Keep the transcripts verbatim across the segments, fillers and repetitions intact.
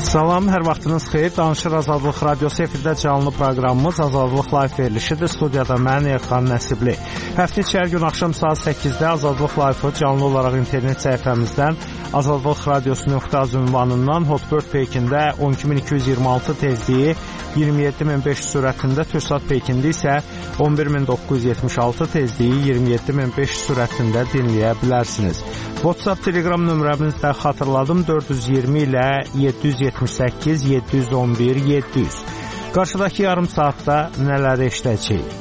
Salam, hər vaxtınız xeyir. Danışır Azadlıq Radiosu efirdə canlı proqramımız Azadlıq Live verilişidir. Studiyada mən Elxan Nəsibli. Həftə içi hər gün axşam saat səkkizdə Azadlıq Live-ı canlı olaraq internet səhifəmizdən azadlıq radiosu nöqtə az ünvanından Hotbird peykində on iki min iki yüz iyirmi altı tezliyi, iyirmi yeddi min beş yüz sürətində, Türksat peykində isə on bir min doqquz yüz yetmiş altı tezliyi, iyirmi yeddi min beş yüz sürətində dinləyə bilərsiniz. WhatsApp, Telegram nömrəmizi də xatırladım, dörd yüz iyirmi ilə yeddi yüz yetmiş səkkiz yeddi yüz on bir yeddi yüz. Qarşıdakı yarım saatda nələr eşidəcəyik?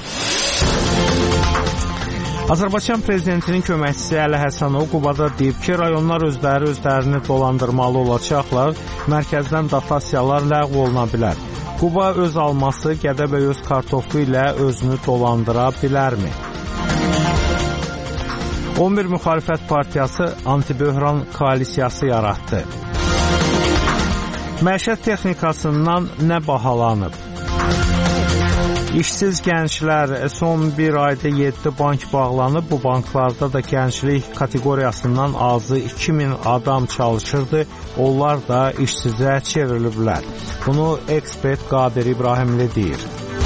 Azərbaycan prezidentinin köməkçisi Əli Həsənov Qubada deyib ki, rayonlar özləri özlərini dolandırmalı olacaqlar, mərkəzdən dotasiyalar ləğv oluna bilər. Quba öz alması, Gədəbəy öz kartofu ilə özünü dolandıra bilərmi? on bir müxalifət partiyası antiböhran koalisiyası yaratdı. Məişət texnikasından nə bahalanıb? İşsiz gənclər, son bir ayda yeddi bank bağlanıb. Bu banklarda da gənclik kateqoriyasından azı iki min adam çalışırdı. Onlar da işsizə çevriliblər. Bunu ekspert Qadir İbrahimli deyir.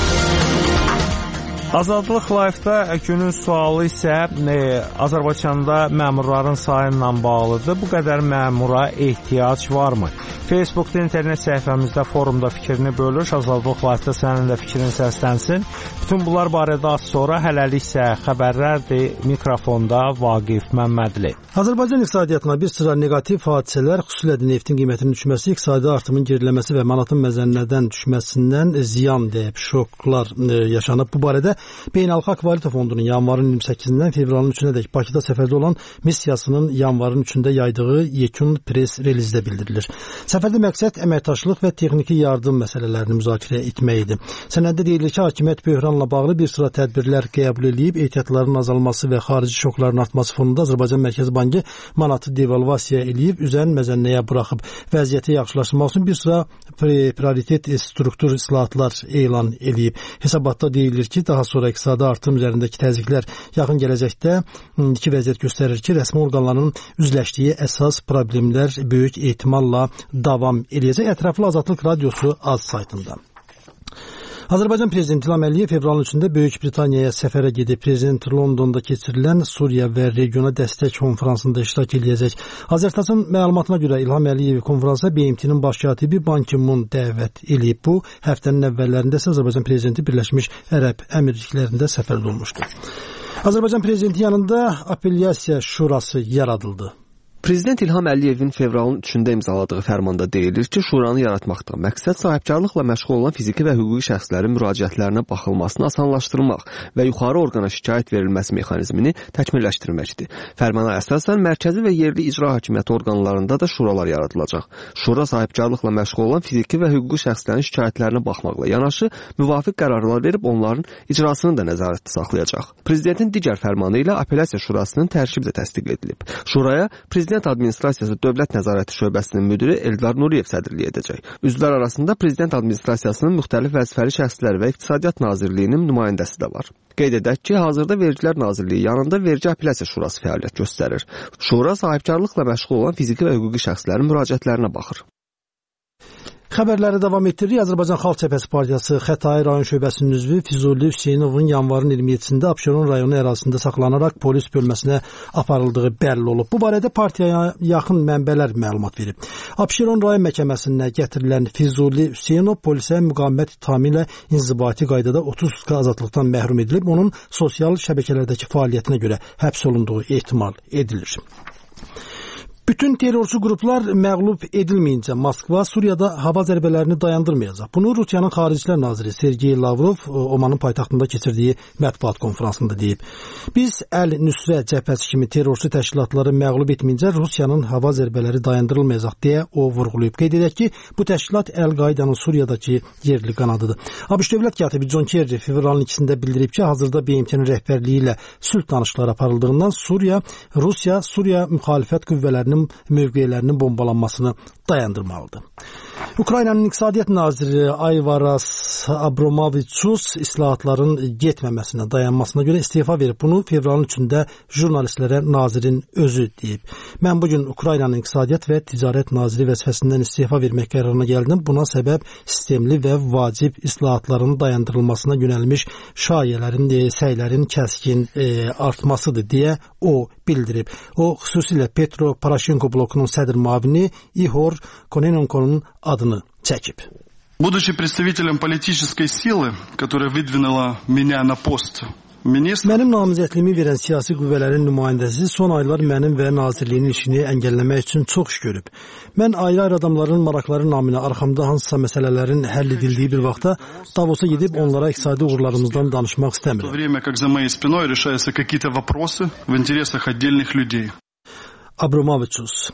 Azadlıq Live-da günün sualı isə e, Azərbaycanda məmurların sayı ilə bağlıdır. Bu qədər məmura ehtiyac varmı? Facebookda, internet səhifəmizdə, forumda fikrini bölür. Azadlıq Live-da sənin də fikrin səslənsin. Bütün bunlar barədə az sonra, hələlik isə xəbərlərdir. Mikrofonda Vaqif Məmmədli. Azərbaycan iqtisadiyyatına bir sıra negativ hadisələr, xüsusilə də neftin qiymətinin düşməsi, iqtisadi artımın geriləməsi və manatın məzənnədən düşməsindən ziyan deyib şoklar e, yaşanıb. Bu barədə Beynəlxalq Valyuta Fondunun yanvarın iyirmi səkkizindən fevralın üçünədək Bakıda səfərdə olan missiyasının yanvarın üçündə yaydığı yekun pres relizdə bildirilir. Səfərdə məqsəd əməkdaşlıq və texniki yardım məsələlərini müzakirə etmək idi. Sənəddə deyilir ki, hakimiyyət böhranla bağlı bir sıra tədbirlər qəbul edib, ehtiyatların azalması və xarici şokların artması fonunda Azərbaycan Mərkəzi Bankı manatı devalvasiya edib, üzərin məzənnəyə buraxıb. Vəziyyəti yaxşılaşdırmaq üçün bir sıra prioritet struktur islahatlar elan edib. Hesabatda deyilir ki, daha sonra iqtisadi artım üzərindəki təzyiqlər yaxın gələcəkdə iki vəziyyət göstərir ki, rəsmi orqanların üzləşdiyi əsas problemlər böyük ehtimalla davam edəcək. Ətraflı Azadlıq Radiosu az saytında. Azərbaycan Prezidenti İlham Əliyev fevralın üçündə Böyük Britaniyaya səfərə gedib. Prezident Londonda keçirilən Suriya və regiona dəstək konfransında iştirak edəcək. Azərtacın məlumatına görə İlham Əliyev konfransa B M T-nin baş katibi Ban Ki-mun dəvət edib. Bu, həftənin əvvəllərində isə Azərbaycan Prezidenti Birləşmiş Ərəb Əmirliklərində səfərdə olmuşdu. Azərbaycan Prezidenti yanında Apellyasiya Şurası yaradıldı. Prezident İlham Əliyevin fevralın üçündə imzaladığı fərmanda deyilir ki, şuranı yaratmaqdan məqsəd sahibkarlıqla məşğul olan fiziki və hüquqi şəxslərin müraciətlərinə baxılmasını asanlaşdırmaq və yuxarı orqana şikayət verilməsi mexanizmini təkmilləşdirməkdir. Fərmana əsasən mərkəzi və yerli icra hakimiyyəti orqanlarında da şuralar yaradılacaq. Şura sahibkarlıqla məşğul olan fiziki və hüquqi şəxslərin şikayətlərinə baxmaqla yanaşı müvafiq qərarlar verib onların icrasını da nəzarətdə saxlayacaq. Prezidentin digər fərmanı ilə Apellyasiya Şurasının tərkibi də təsdiq edilib. Şuraya Prezident Prezident Administrasiyası Dövlət Nəzarəti Şöbəsinin müdiri Eldar Nuriyev sədrlik edəcək. Üzvlər arasında Prezident Administrasiyasının müxtəlif vəzifəli şəxsləri və İqtisadiyyat Nazirliyinin nümayəndəsi də var. Qeyd edək ki, hazırda Vergilər Nazirliyi yanında Vergi Apellyasiya Şurası fəaliyyət göstərir. Şura sahibkarlıqla məşğul olan fiziki və hüquqi şəxslərin müraciətlərinə baxır. Xəbərləri davam etdiririk. Azərbaycan Xalq Cəbhəsi Partiyası Xətai rayon şöbəsinin üzvü Füzuli Hüseynovun yanvarın iyirmi yeddisində Abşeron rayonu ərazisində saxlanaraq polis bölməsinə aparıldığı bəlli olub. Bu barədə partiyaya yaxın mənbələr məlumat verib. Abşeron rayon məhkəməsinə gətirilən Füzuli Hüseynov polisə müqavimət ittihamı ilə inzibati qaydada otuz sutka azadlıqdan məhrum edilib. Onun sosial şəbəkələrdəki fəaliyyətinə görə həbs olunduğu ehtimal edilir. Bütün terrorçu qruplar məğlub edilməyincə Moskva Suriyada hava zərbələrini dayandırmayacaq. Bunu Rusiyanın Xaricilər Naziri Sergey Lavrov Omanın paytaxtında keçirdiyi mətbuat konfransında deyib. Biz Əl-Nüsrə cəbhəsi kimi terrorçu təşkilatları məğlub etməyincə Rusiyanın hava zərbələri dayandırılmayacaq deyə o vurğulayıb. Qeyd edək ki, bu təşkilat Əl-Qaidanın Suriyadakı yerli qanadıdır. ABŞ dövlət katibi John Kerry fevralın ikisində bildirib ki, hazırda B M T-nin rəhbərliyi ilə sülh danışıqları aparıldığından Suriya, Rusiya, Suriya müxalifət qüvvələrinin mövqelərinin bombalanmasını dayandırmalıdır. Ukraynanın İqtisadiyyat naziri Ayvaras Abromoviçus islahatların getməməsinə, dayanmasına görə istefa verib. Bunu fevralın üçündə jurnalistlərə nazirin özü deyib. Mən bugün Ukraynanın İqtisadiyyat və Ticarət naziri vəzifəsindən istefa vermək qərarına gəldim. Buna səbəb sistemli və vacib islahatların dayandırılmasına yönəlmiş şayələrin, səylərin kəskin e, artmasıdır deyə o bildirib. O xüsusilə Petro Poroshenko blokunun sədr müavini Ihor Kononenko'nun adını çəkib. Будучи представителем политической силы, которая выдвинула меня на пост министра. Mənim namizədliyimi verən siyasi qüvvələrin nümayəndəsi son aylar mənim və nazirliyin işini əngəlləmək üçün çox iş görüb. Mən ayrı-ayrı adamların maraqları naminə arxamda hansısa məsələlərin həll edildiyi bir vaxtda Davosa gedib onlara iqtisadi uğurlarımızdan danışmaq istəmirəm. В то время как за моей спиной решаются какие-то вопросы в интересах отдельных людей. Abromoviçus.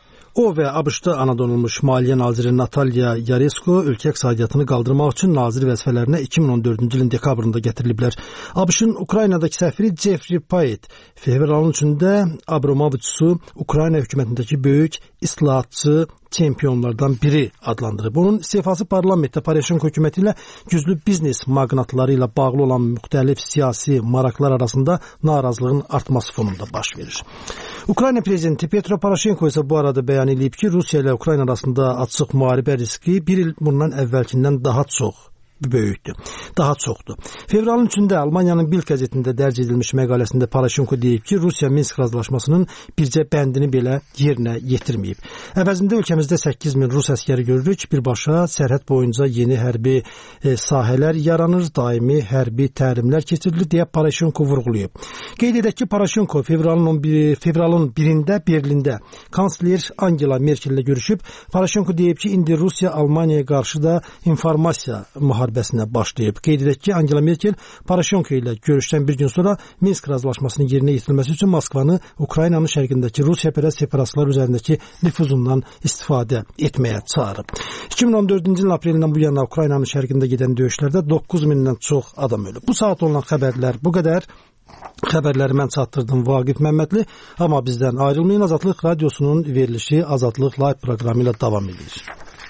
O və ABŞ-da anadonulmuş Maliyyə naziri Natalya Yaresko ölkə iqtisadiyyatını qaldırmaq üçün nazir vəzifələrinə iki min on dördüncü ilin dekabrında gətiriliblər. ABŞ-ın Ukraynadakı səfiri Jeffrey Payet fevralın üçündə Abromoviçusu Ukrayna hökumətindəki böyük islahatçı çempionlardan biri adlandırıb. Onun istifası parlamentdə Poroshenko hökuməti ilə güclü biznes maqnatları ilə bağlı olan müxtəlif siyasi maraqlar arasında narazılığın artması fonunda baş verir. Ukrayna prezidenti Petro Poroshenko isə bu arada bəyan edib ki, Rusiya ilə Ukrayna arasında açıq müharibə riski bir il bundan əvvəlkindən daha çox böyükdür, daha çoxdur. Fevralın üçündə Almaniyanın Bild qəzetində dərc edilmiş məqaləsində Poroshenko deyib ki, Rusiya Minsk razılaşmasının bircə bəndini belə yerinə yetirməyib. Əvəzində ölkəmizdə səkkiz min Rus əskəri görürük, birbaşa sərhəd boyunca yeni hərbi e, sahələr yaranır, daimi hərbi təlimlər keçirilir deyə Poroshenko vurğulayıb. Qeyd edək ki, Poroshenko fevralın on biri, fevralın birində Berlində kansler Angela Merkel ilə görüşüb. Poroshenko deyib ki, indi Rusiya Almaniyaya qarşı da informasiya müharibəsi müharibəsinə başlayıb. Qeyd edək ki, Angela Merkel Poroshenko ilə görüşdən bir gün sonra Minsk razılaşmasının yerinə yetirilməsi üçün Moskvanı Ukraynanın şərqindəki Rusiyapərəst separatistlər üzərindəki nüfuzundan istifadə etməyə çağırıb. iki min on dördüncü ilin aprelindən bu yana Ukraynanın şərqində gedən döyüşlərdə doqquz mindən çox adam ölüb. Bu saat olan xəbərlər bu qədər. Xəbərləri mən çatdırdım Vaqif Məmmədli, amma bizdən ayrılmayın. Azadlıq Radiosunun verilişi Azadlıq Live proqramı ilə davam edir.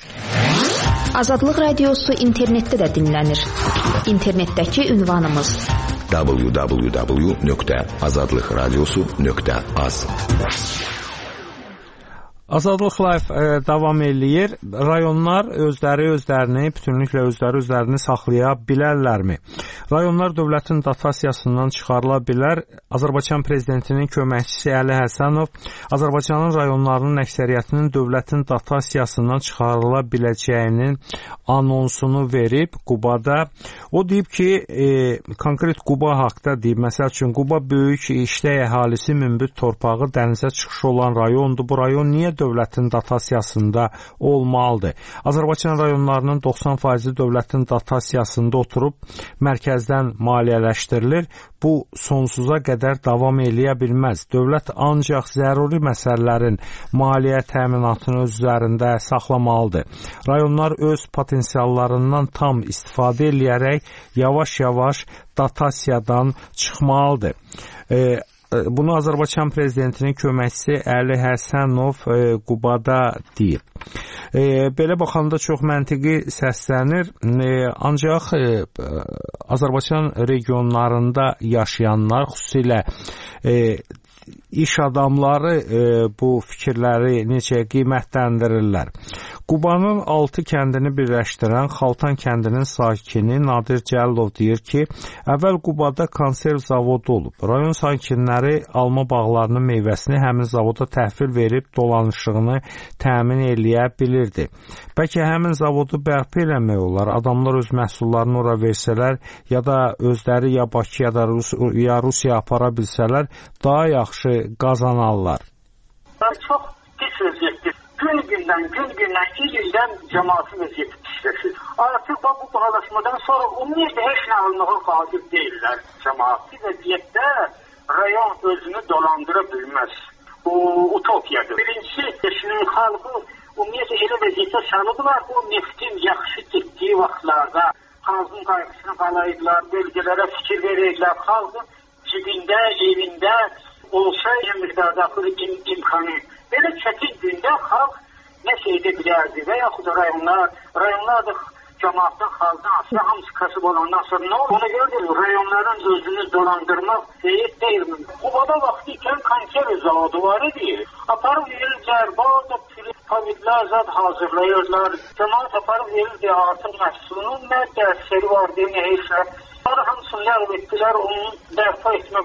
Azadlıq Radiosu internetdə də dinlənir. İnternetdəki ünvanımız w w w nöqtə azadlıqradiosu nöqtə az. Azadlıq Live e, davam eləyir. Rayonlar özləri özlərini, bütünlüklə özləri özlərini saxlaya bilərlərmi? Rayonlar dövlətin dotasiyasından çıxarıla bilər. Azərbaycan prezidentinin köməkçisi Əli Həsənov Azərbaycanın rayonlarının əksəriyyətinin dövlətin dotasiyasından çıxarıla biləcəyinin anonsunu verib Qubada. O deyib ki, e, konkret Quba haqda deyib. Məsəl üçün, Quba böyük işlək əhalisi, münbit torpağı, dənizə çıxışı olan rayondur. Bu rayon niyə dövlətin dotasiyasında olmalıdır? Azərbaycan rayonlarının doxsan faizi dövlətin dotasiyasında oturub mərkəzdən maliyyələşdirilir. Bu sonsuza qədər davam eləyə bilməz. Dövlət ancaq zəruri məsələlərin maliyyə təminatını öz üzərində saxlamalıdır. Rayonlar öz potensiallarından tam istifadə eləyərək yavaş-yavaş dotasiyadan çıxmalıdır. E, Bunu Azərbaycan prezidentinin köməkçisi Əli Həsənov e, Qubada deyib. E, belə baxanda çox məntiqi səslənir. E, ancaq e, Azərbaycan regionlarında yaşayanlar, xüsusilə e, iş adamları e, bu fikirləri necə qiymətləndirirlər? Qubanın altı kəndini birləşdirən Xaltan kəndinin sakini Nadir Cəlilov deyir ki, əvvəl Qubada konserv zavodu olub. Rayon sakinləri alma bağlarının meyvəsini həmin zavoda təhvil verib dolanışığını təmin eləyə bilirdi. Bəlkə həmin zavodu bərpa eləmək olar. Adamlar öz məhsullarını ora versələr, ya da özləri ya Bakı ya da Rus ya Rusiya apara bilsələr, daha yaxşı qazanarlar. Çox pis vəziyyətdir. Gün gündən, gün gündən, il ildən cəmaatın vəziyyəti pisləşir. Artıq bu bağlaşmadan sonra ümumiyyətlə heç nə alınmağa qadir deyirlər cəmaat. Bir vəziyyətdə rayon özünü dolandıra bilməz. Bu utopiyadır. Birincisi, yaşının xalqı ümumiyyətlə elə vəziyyətə salıblar, o neftin yaxşı getdiyi vaxtlarda xalqın qayğısını qalayırlar, bölgələrə fikir verirlər, xalqın cibində, evində olsa miqdarda im imkanı. Belə çətin gündə xalq nəsə edə bilərdi və yaxud da rayonlar, rayonlar da cəmaatdan, xalqdan asılı, hamısı kasıb olandan sonra nə olur? Ona görə də rayonların özünü dolandırmaq heyət deyilmi? Qubada vaxtı ikən konserv zavodu var idi. Aparıb verirlər, bazı pavidlər zad hazırlayırlar. Cəmaat aparıb verirdi artıq məhsulunun nə dərsləri var deyə neysə. Sonra hamısını ləğv etdilər, onu bərpa etmək.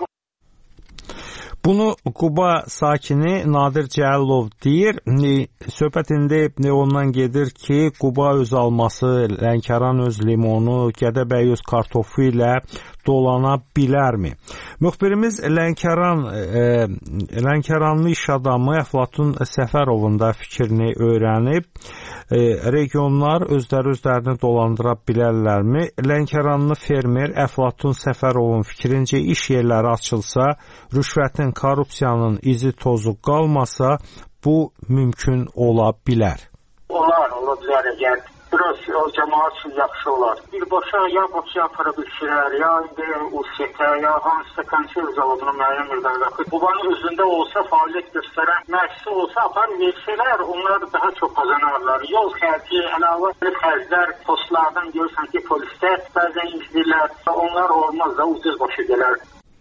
Bunu Quba sakini Nadir Cəlilov deyir. Söhbət indi ondan gedir ki, Quba öz alması, Lənkəran öz limonu, Gədəbəy öz kartofu ilə dolana bilərmi? Müxbirimiz Lənkəran, e, Lənkəranlı iş adamı Əflatun Səfərovun da fikrini öyrənib. E, regionlar özləri özlərini dolandıra bilərlərmi? Lənkəranlı fermer Əflatun Səfərovun fikrincə iş yerləri açılsa, rüşvətin, korrupsiyanın izi tozu qalmasa, bu mümkün ola bilər. Olar, ola bilər əgər biraz o cəmaat üçün yaxşı olar. Birbaşa ya Bakıya apara bilsələr, ya indi Ursiyətə, ya hansısa konserv zavoduna müəyyən müddətdə baxır. Qubanın özündə olsa, fəaliyyət göstərən müəssisə olsa, apar versələr, onlar daha çox qazanarlar. Yol xərci, əlavə xərclər, postlardan görürsən ki, polislər bəzən izləyirlər, onlar olmaz da ucuz başa gələr.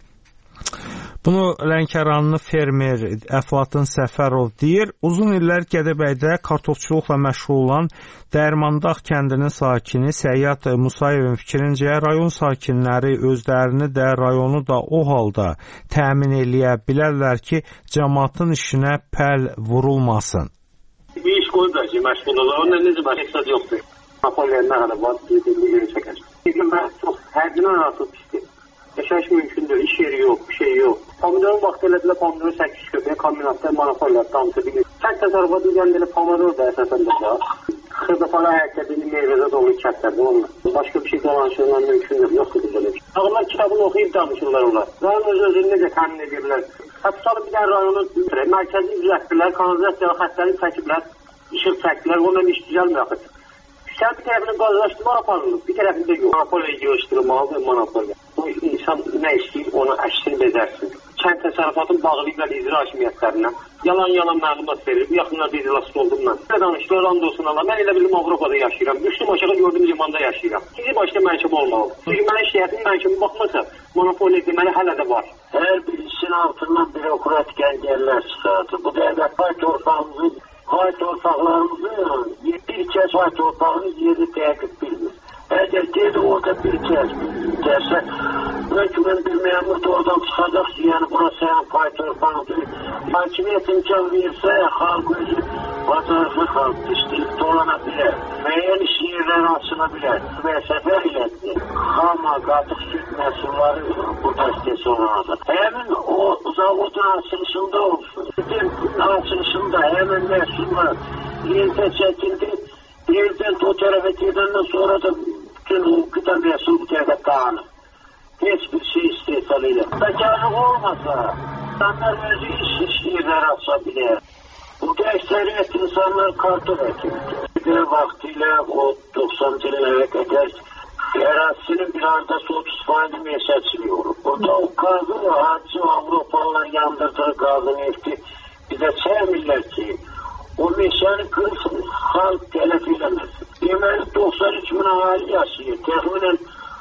Bunu Lənkəranlı fermer Əflatun Səfərov deyir. Uzun illər Gədəbəydə kartofçuluqla məşğul olan Dərmandağ kəndinin sakini Səyyad Musayevin fikrincə rayon sakinləri özlərini də, rayonu da o halda təmin eləyə bilərlər ki, cəmaatın işinə pəl vurulmasın. Bir iş qoyublar ki, məşğul olur. Onunla necə var, heç sad yoxdur. Napolya'nın nə qədər var, bir-birini geri çəkər. Mən çox hərcindən artıq pisdir. Yaşayış mümkündür, iş yeri yox, bir şey yox. Pomidorun vaxtı elədilər, pomidoru səkkiz köpəyə, kombinatda, monopoliyat, damısı bilir. Kənd təsərrüfatı gəlməli pomidor da əsasında da. Xırdapara hərəkətini meyvədə dolu kətlərdir onunla. Başqa bir şey dolanışırlar mümkündür, yoxdur bizə. Ağırlar kitabını oxuyub danışırlar onlar. Rayon öz-özünü necə təmin edirlər. Həbsarı bir dənə rayonu mərkəzi izlətdirlər, kanalizasiyalı xətləri çəkiblər, işıq çəkdilər, onunla iş düzəlmir axı. Sən bir tərəfini qazlaşdırma aparılır, bir tərəfində yox. Monopoliya yığışdırılmalıdır, monopoliya. Bu insan nə istəyir, onu əksini bezərsin. Kənd təsərrüfatın bağlayıblar icra hakimiyyətlərinə. Yalan-yalan məlumat verir. Bu yaxınlarda icrasız oldum mən. Nə danışdılar, and olsun Allah. Mən elə bildim Avropada yaşayıram. Düşdüm aşağı gördüm limanda yaşayıram. Sizi başqa mənşəb olmalı. Çünki mənim şəhətin mənşəbi baxmasa, monopoliya deməli hələ də var. Hər birisinin altından bürokrat gəngəllər çıxardı. Bu dəqiqə pay torpağımızı, pay torpaqlarımızı bir kəs pay torpağını yeri dəqiq bilmir. Əgər dedi orada bir kəs dersə, hökmən bir məmur da oradan çıxacaq ki, yəni bura sənin pay torpağıdır. Hakimiyyət imkan versə, xalq özü bacarıqlı xalq istəyib dolana bilər. Müəyyən iş yerləri açıla bilər. Və səfər elədir. Xama, qatıq, süt məhsulları burada istəsə olacaq. Həmin o zavodun açılışında olsun. Bütün açılışında həmin məhsullar yerdə çəkildi. Yerdən o tərəfə gedəndən sonra da bütün o qıda məhsul bu tərəfə dağınır. Heç bir şey istehsal edir. Bəkarlıq olmasa, insanlar özü iş işləyirlər aça bilər. Burada əksəriyyət insanlar kartof əkirdir. Bir vaxtilə o doxsancı illərə qədər ərazisinin bir anda otuz faiz meşəçiliyi olur. Burada o qazı, hacı, Avropalılar yandırdığı qazı nefti bizə çəkmirlər ki, o meşəni qırılsın, xalq tələf eləməsin. Deməli, doxsan üç min ahali yaşayır. Təxminən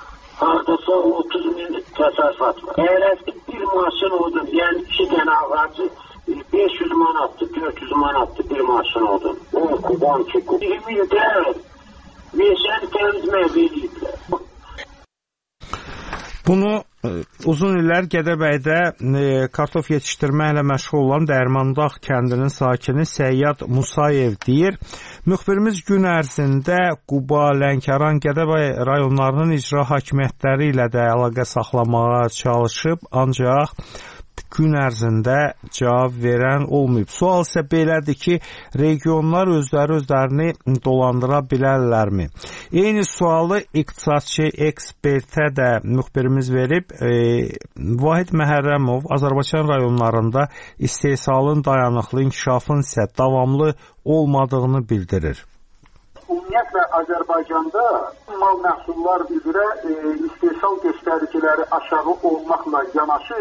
hardasa otuz min təsərrüfat var. Əgər bir maşın odur, yəni iki dənə ağacı beş yüz manatdır, dörd yüz manatdır bir maşın odur. on kub, on iki kub. iyirmi ildə meşəni təmizməyə veriyiblər. Bunu e, uzun illər Gədəbəydə e, kartof yetişdirmə ilə məşğul olan Dərmandağ kəndinin sakini Səyyad Musayev deyir. Müxbirimiz gün ərzində Quba, Lənkəran, Gədəbəy rayonlarının icra hakimiyyətləri ilə də əlaqə saxlamağa çalışıb, ancaq gün ərzində cavab verən olmayıb. Sual isə belədir ki, regionlar özləri özlərini dolandıra bilərlərmi? Eyni sualı iqtisadçı ekspertə də müxbirimiz verib. E, Vahid Məhərrəmov Azərbaycan rayonlarında istehsalın dayanıqlı, inkişafın isə davamlı olmadığını bildirir. Ümumiyyətlə Azərbaycanda mal məhsullar üzrə e, istehsal göstəriciləri aşağı olmaqla yanaşı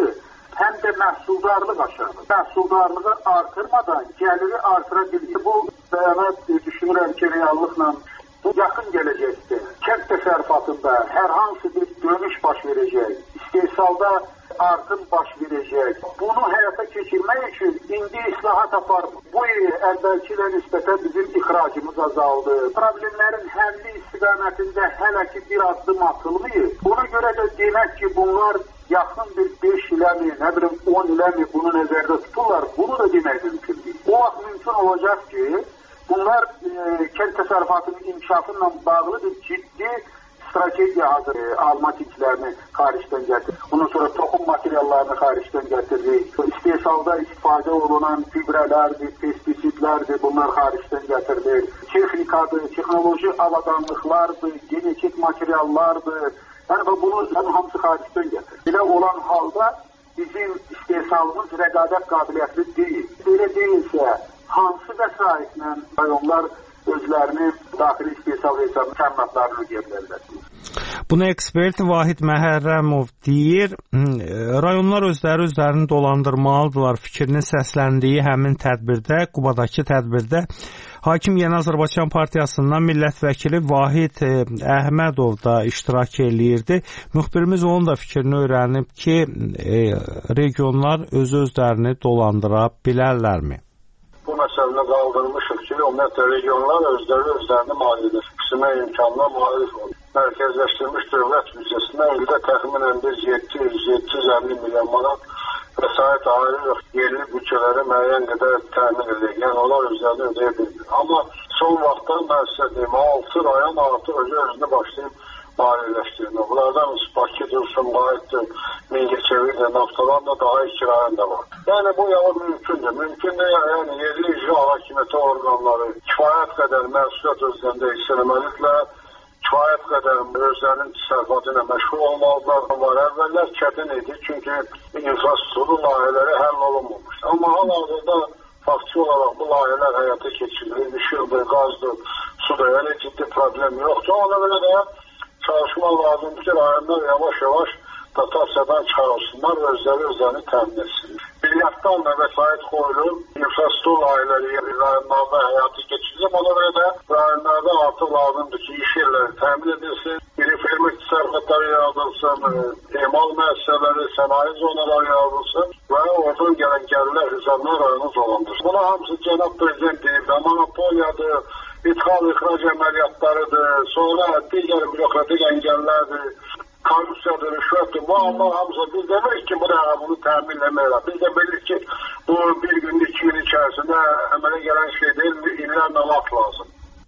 həm də məhsuldarlıq aşağıdır. Məhsuldarlığı artırmadan gəliri artıra bilir. Bu bəyanat düşünürəm ki, reallıqla bu yaxın gələcəkdə kənd təsərrüfatında hər hansı bir dönüş baş verəcək, istehsalda artım baş verəcək. Bunu həyata keçirmək üçün indi islahat aparmır. Bu il əvvəlki ilə nisbətən bizim ixracımız azaldı. Problemlərin həlli istiqamətində hələ ki bir addım atılmayıb. Buna görə də demək ki, bunlar yaxın bir beş iləmi, nə bilim on iləmi bunu nəzərdə tuturlar. Bunu da demək mümkün deyil. O vaxt mümkün olacaq ki, bunlar e, kənd təsərrüfatının inkişafı ilə bağlı bir ciddi strategiya hazır e, alma tiplərini xaricdən gətirir. Bundan sonra toxum materiallarını xaricdən gətirir. İstehsalda istifadə olunan gübrələrdir, pestisitlərdir, bunlar xaricdən gətirilir. Texnikadır, texnoloji avadanlıqlardır, genetik materiallardır. Yəni bunun hamısı xaricdən gətirir. Belə olan halda bizim istehsalımız rəqabət qabiliyyətli deyil. Belə deyilsə, hansı vəsaitlə rayonlar özlərini daxili istehsal hesabı təminatlarını ödəyə bilərlər. Bunu ekspert Vahid Məhərrəmov deyir. Rayonlar özləri özlərini dolandırmalıdırlar fikrinin səsləndiyi həmin tədbirdə, Qubadakı tədbirdə Hakim Yeni Azərbaycan Partiyasından millət vəkili Vahid Əhmədov da iştirak eləyirdi. Müxbirimiz onun da fikrini öyrənib ki, e, regionlar öz-özlərini dolandıra bilərlərmi? Bu məsələni qaldırmışıq ki, ümumiyyətlə regionlar özləri özlərini maliyyələşdirmə imkanına malik olur. Mərkəzləşdirilmiş dövlət büdcəsində ildə təxminən biz yeddi yüz əlli milyon manat vəsait ayırırıq, yerli bütçələri müəyyən qədər təmin edilir. Yəni onlar özlərini ödəyə bilir. Amma son vaxtdan mən sizə deyim, altı rayon artıq özü-özünü başlayıb maliyyələşdirmə. Bunlardan Bakıdır, Sumqayıtdır, Mingəçevirdir, Naftalan da daha iki rayon da var. Yəni bu yalı mümkündür. Mümkündür yəni yerli icra hakimiyyəti orqanları kifayət qədər məsuliyyət özlərində hiss eləməlidirlər. Kifayət qədər özlərinin təsərrüfatı ilə məşğul olmalıdırlar. Var əvvəllər çətin idi, çünki infrastruktur layihələri həll olunmamış. Amma hal-hazırda faktiki olaraq bu layihələr həyata keçirilir. İşıqdır, qazdır, suda elə ciddi problem yoxdur. Ona görə də çalışma lazımdır ki, rayonlar yavaş-yavaş dotasiyadan çıxarılsınlar və özləri özlərini təmin etsinlər. Milyarddan da vəsait qoyulur, infrastruktur layihələri rayonlarda həyata keçirilir. Ona görə də rayonlarda artıq lazımdır ki, iş yerləri təmin edilsin, periferik təsərrüfatları yaradılsın, emal müəssisələri, sənaye zonaları yaradılsın və oradan gələn gəlirlər hesabına rayonu dolandırsın. Buna hamısı Cənab Prezident deyib, monopoliyadır, ithal-ixrac əməliyyatlarıdır, sonra digər bürokratik əngəllərdir, korrupsiyadır, rüşvətdir. Bu amma hamısı biz demirik ki, bu da bunu təmin eləməklə. Biz də bilirik ki, bu bir gün, iki gün içərisində əmələ gələn şey deyil, illərlə vaxt lazım.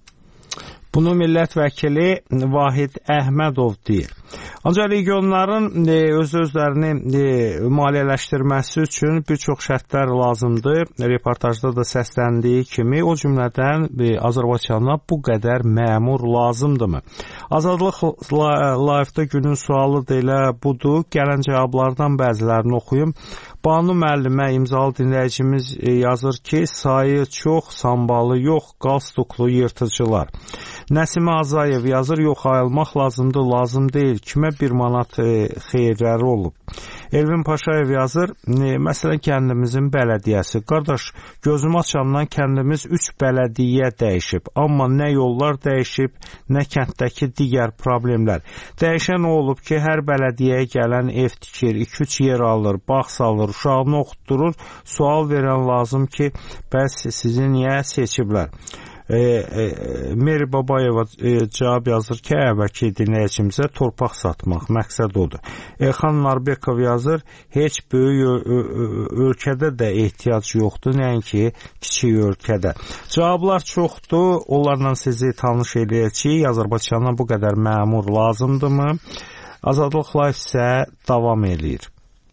Bunu millət vəkili Vahid Əhmədov deyir. Ancaq regionların e, öz-özlərini e, maliyyələşdirməsi üçün bir çox şərtlər lazımdır. Reportajda da səsləndiyi kimi, o cümlədən e, Azərbaycana bu qədər məmur lazımdırmı? Azadlıq Live-da günün sualı da elə budur. Gələn cavablardan bəzilərini oxuyum. Banu müəllimə imzalı dinləyicimiz e, yazır ki, sayı çox, sambalı yox, qalstuklu yırtıcılar. Nəsimə Azayev yazır, yox, ayılmaq lazımdır, lazım deyil. Kimə bir manat e, xeyirləri olub? Elvin Paşayev yazır, e, məsələn, kəndimizin bələdiyyəsi. Qardaş, gözümü açandan kəndimiz üç bələdiyyə dəyişib. Amma nə yollar dəyişib, nə kənddəki digər problemlər. Dəyişən o olub ki, hər bələdiyyəyə gələn ev tikir, iki üç yer alır, bağ salır, uşağını oxutdurur. Sual verən lazım ki, bəs sizi niyə seçiblər? E, e, Meri Babayeva e, cavab yazır ki, əvvəlki dinləyicimizə torpaq satmaq məqsəd odur. Elxan Narbekov yazır, heç böyük ölkədə də ehtiyac yoxdur, nəinki kiçik ölkədə. Cavablar çoxdur, onlarla sizi tanış eləyəcəyik. Azərbaycana bu qədər məmur lazımdırmı? Azadlıq Live isə davam eləyir.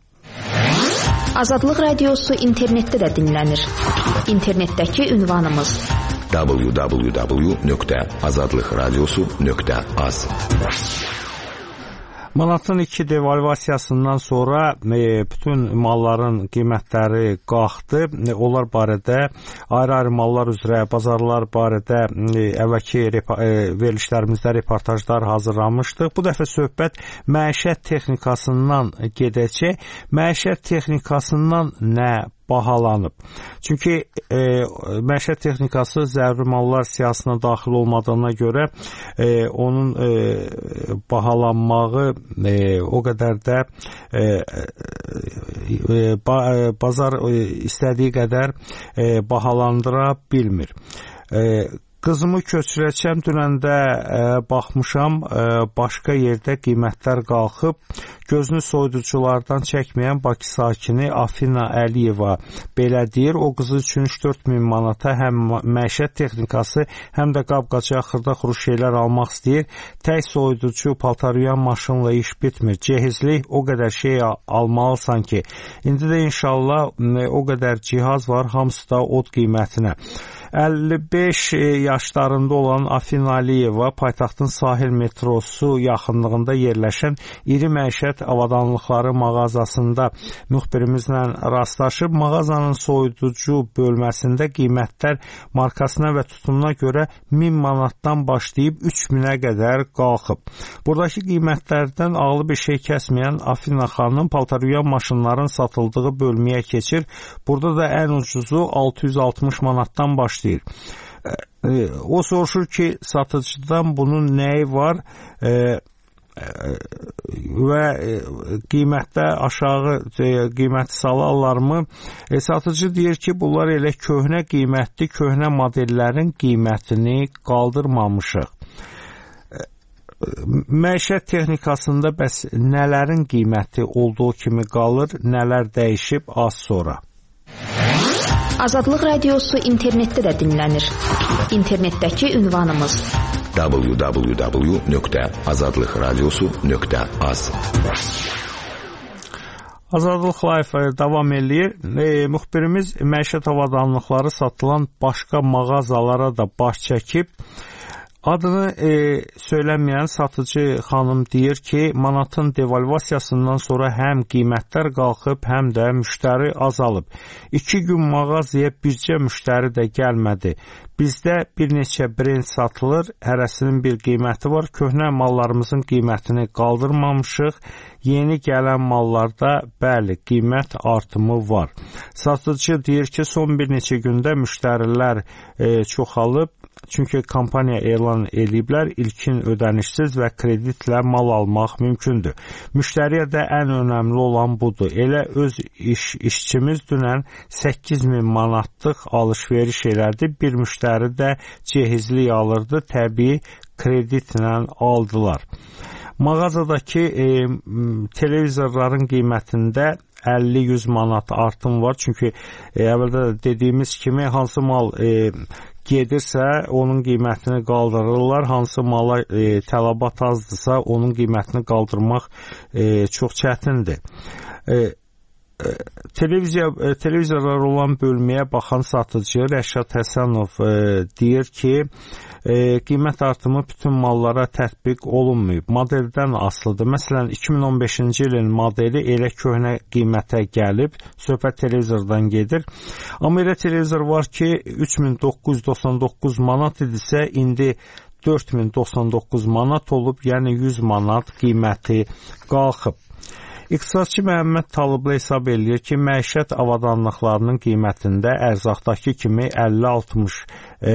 Azadlıq Radiosu internetdə də dinlənir. İnternetdəki ünvanımız w w w nöqtə azadlıqradiosu nöqtə az. Manatın iki devalvasiyasından sonra e, bütün malların qiymətləri qalxdı. E, onlar barədə ayrı-ayrı mallar üzrə, bazarlar barədə e, əvvəlki repa, e, verilişlərimizdə reportajlar hazırlamışdıq. Bu dəfə söhbət məişət texnikasından gedəcək. Məişət texnikasından nə bahalanıb? Çünki e, məişət texnikası zəruri mallar siyahısına daxil olmadığına görə e, onun e, bahalanmağı e, o qədər də e, e, ba, bazar e, istədiyi qədər e, bahalandıra bilmir. E, Qızımı köçürəcəm, dünəndə ə, baxmışam, ə, başqa yerdə qiymətlər qalxıb, gözünü soyuduculardan çəkməyən Bakı sakini Afina Əliyeva belə deyir. O qızı üçün üç dörd min manata həm məişət texnikası, həm də qab-qacaq, xırda-xuru şeylər almaq istəyir. Tək soyuducu, paltaryuyan maşınla iş bitmir. Cehizlik o qədər şey almalısan ki, indi də inşallah o qədər cihaz var, hamısı da od qiymətinə. əlli beş yaşlarında olan Afina Aliyeva paytaxtın sahil metrosu yaxınlığında yerləşən iri məişət avadanlıqları mağazasında müxbirimizlə rastlaşıb. Mağazanın soyuducu bölməsində qiymətlər markasına və tutumuna görə min manatdan başlayıb üç minə qədər qalxıb. Buradakı qiymətlərdən ağlı bir şey kəsməyən Afina xanım paltaryuyan maşınların satıldığı bölməyə keçir. Burada da ən ucuzu altı yüz altmış manatdan başlayır. O soruşur ki, satıcıdan bunun nəyi var e, e, və qiymətdə aşağı e, qiyməti salarlarmı? E, satıcı deyir ki, bunlar elə köhnə qiymətli, köhnə modellərin qiymətini qaldırmamışıq. Məişət texnikasında bəs nələrin qiyməti olduğu kimi qalır, nələr dəyişib az sonra? Azadlıq Radiosu internetdə də dinlənir. İnternetdəki ünvanımız w w w nöqtə azadlıq radiosu nöqtə az. Azadlıq Live davam eləyir. E, müxbirimiz məişət avadanlıqları satılan başqa mağazalara da baş çəkib. Adını e, söyləməyən satıcı xanım deyir ki, manatın devalvasiyasından sonra həm qiymətlər qalxıb, həm də müştəri azalıb. İki gün mağazaya bircə müştəri də gəlmədi. Bizdə bir neçə brend satılır, hərəsinin bir qiyməti var. Köhnə mallarımızın qiymətini qaldırmamışıq. Yeni gələn mallarda bəli, qiymət artımı var. Satıcı deyir ki, son bir neçə gündə müştərilər e, çoxalıb. Çünki kampaniya elan eləyiblər, ilkin ödənişsiz və kreditlə mal almaq mümkündür. Müştəriyə də ən önəmli olan budur. Elə öz iş, işçimiz dünən səkkiz min manatlıq alış-veriş elədi. Bir müştəri də cehizlik alırdı, təbii kreditlə aldılar. Mağazadakı e, televizorların qiymətində əlli yüz manat artım var. Çünki e, əvvəldə dediyimiz kimi hansı mal e, gedirsə, onun qiymətini qaldırırlar. Hansı mala e, tələbat azdırsa, onun qiymətini qaldırmaq e, çox çətindir. E, e, televiziya, e, televizorlar olan bölməyə baxan satıcı Rəşad Həsənov e, deyir ki, e, qiymət artımı bütün mallara tətbiq olunmayıb. Modeldən asılıdır. Məsələn, iki min on beşinci ilin modeli elə köhnə qiymətə gəlib, söhbət televizordan gedir. Amma elə televizor var ki, üç min doqquz yüz doxsan doqquz manat idisə, indi dörd min doxsan doqquz manat olub, yəni yüz manat qiyməti qalxıb. İqtisadçı Məhəmməd Talıblı hesab eləyir ki, məişət avadanlıqlarının qiymətində ərzaqdakı kimi əlli altmış e,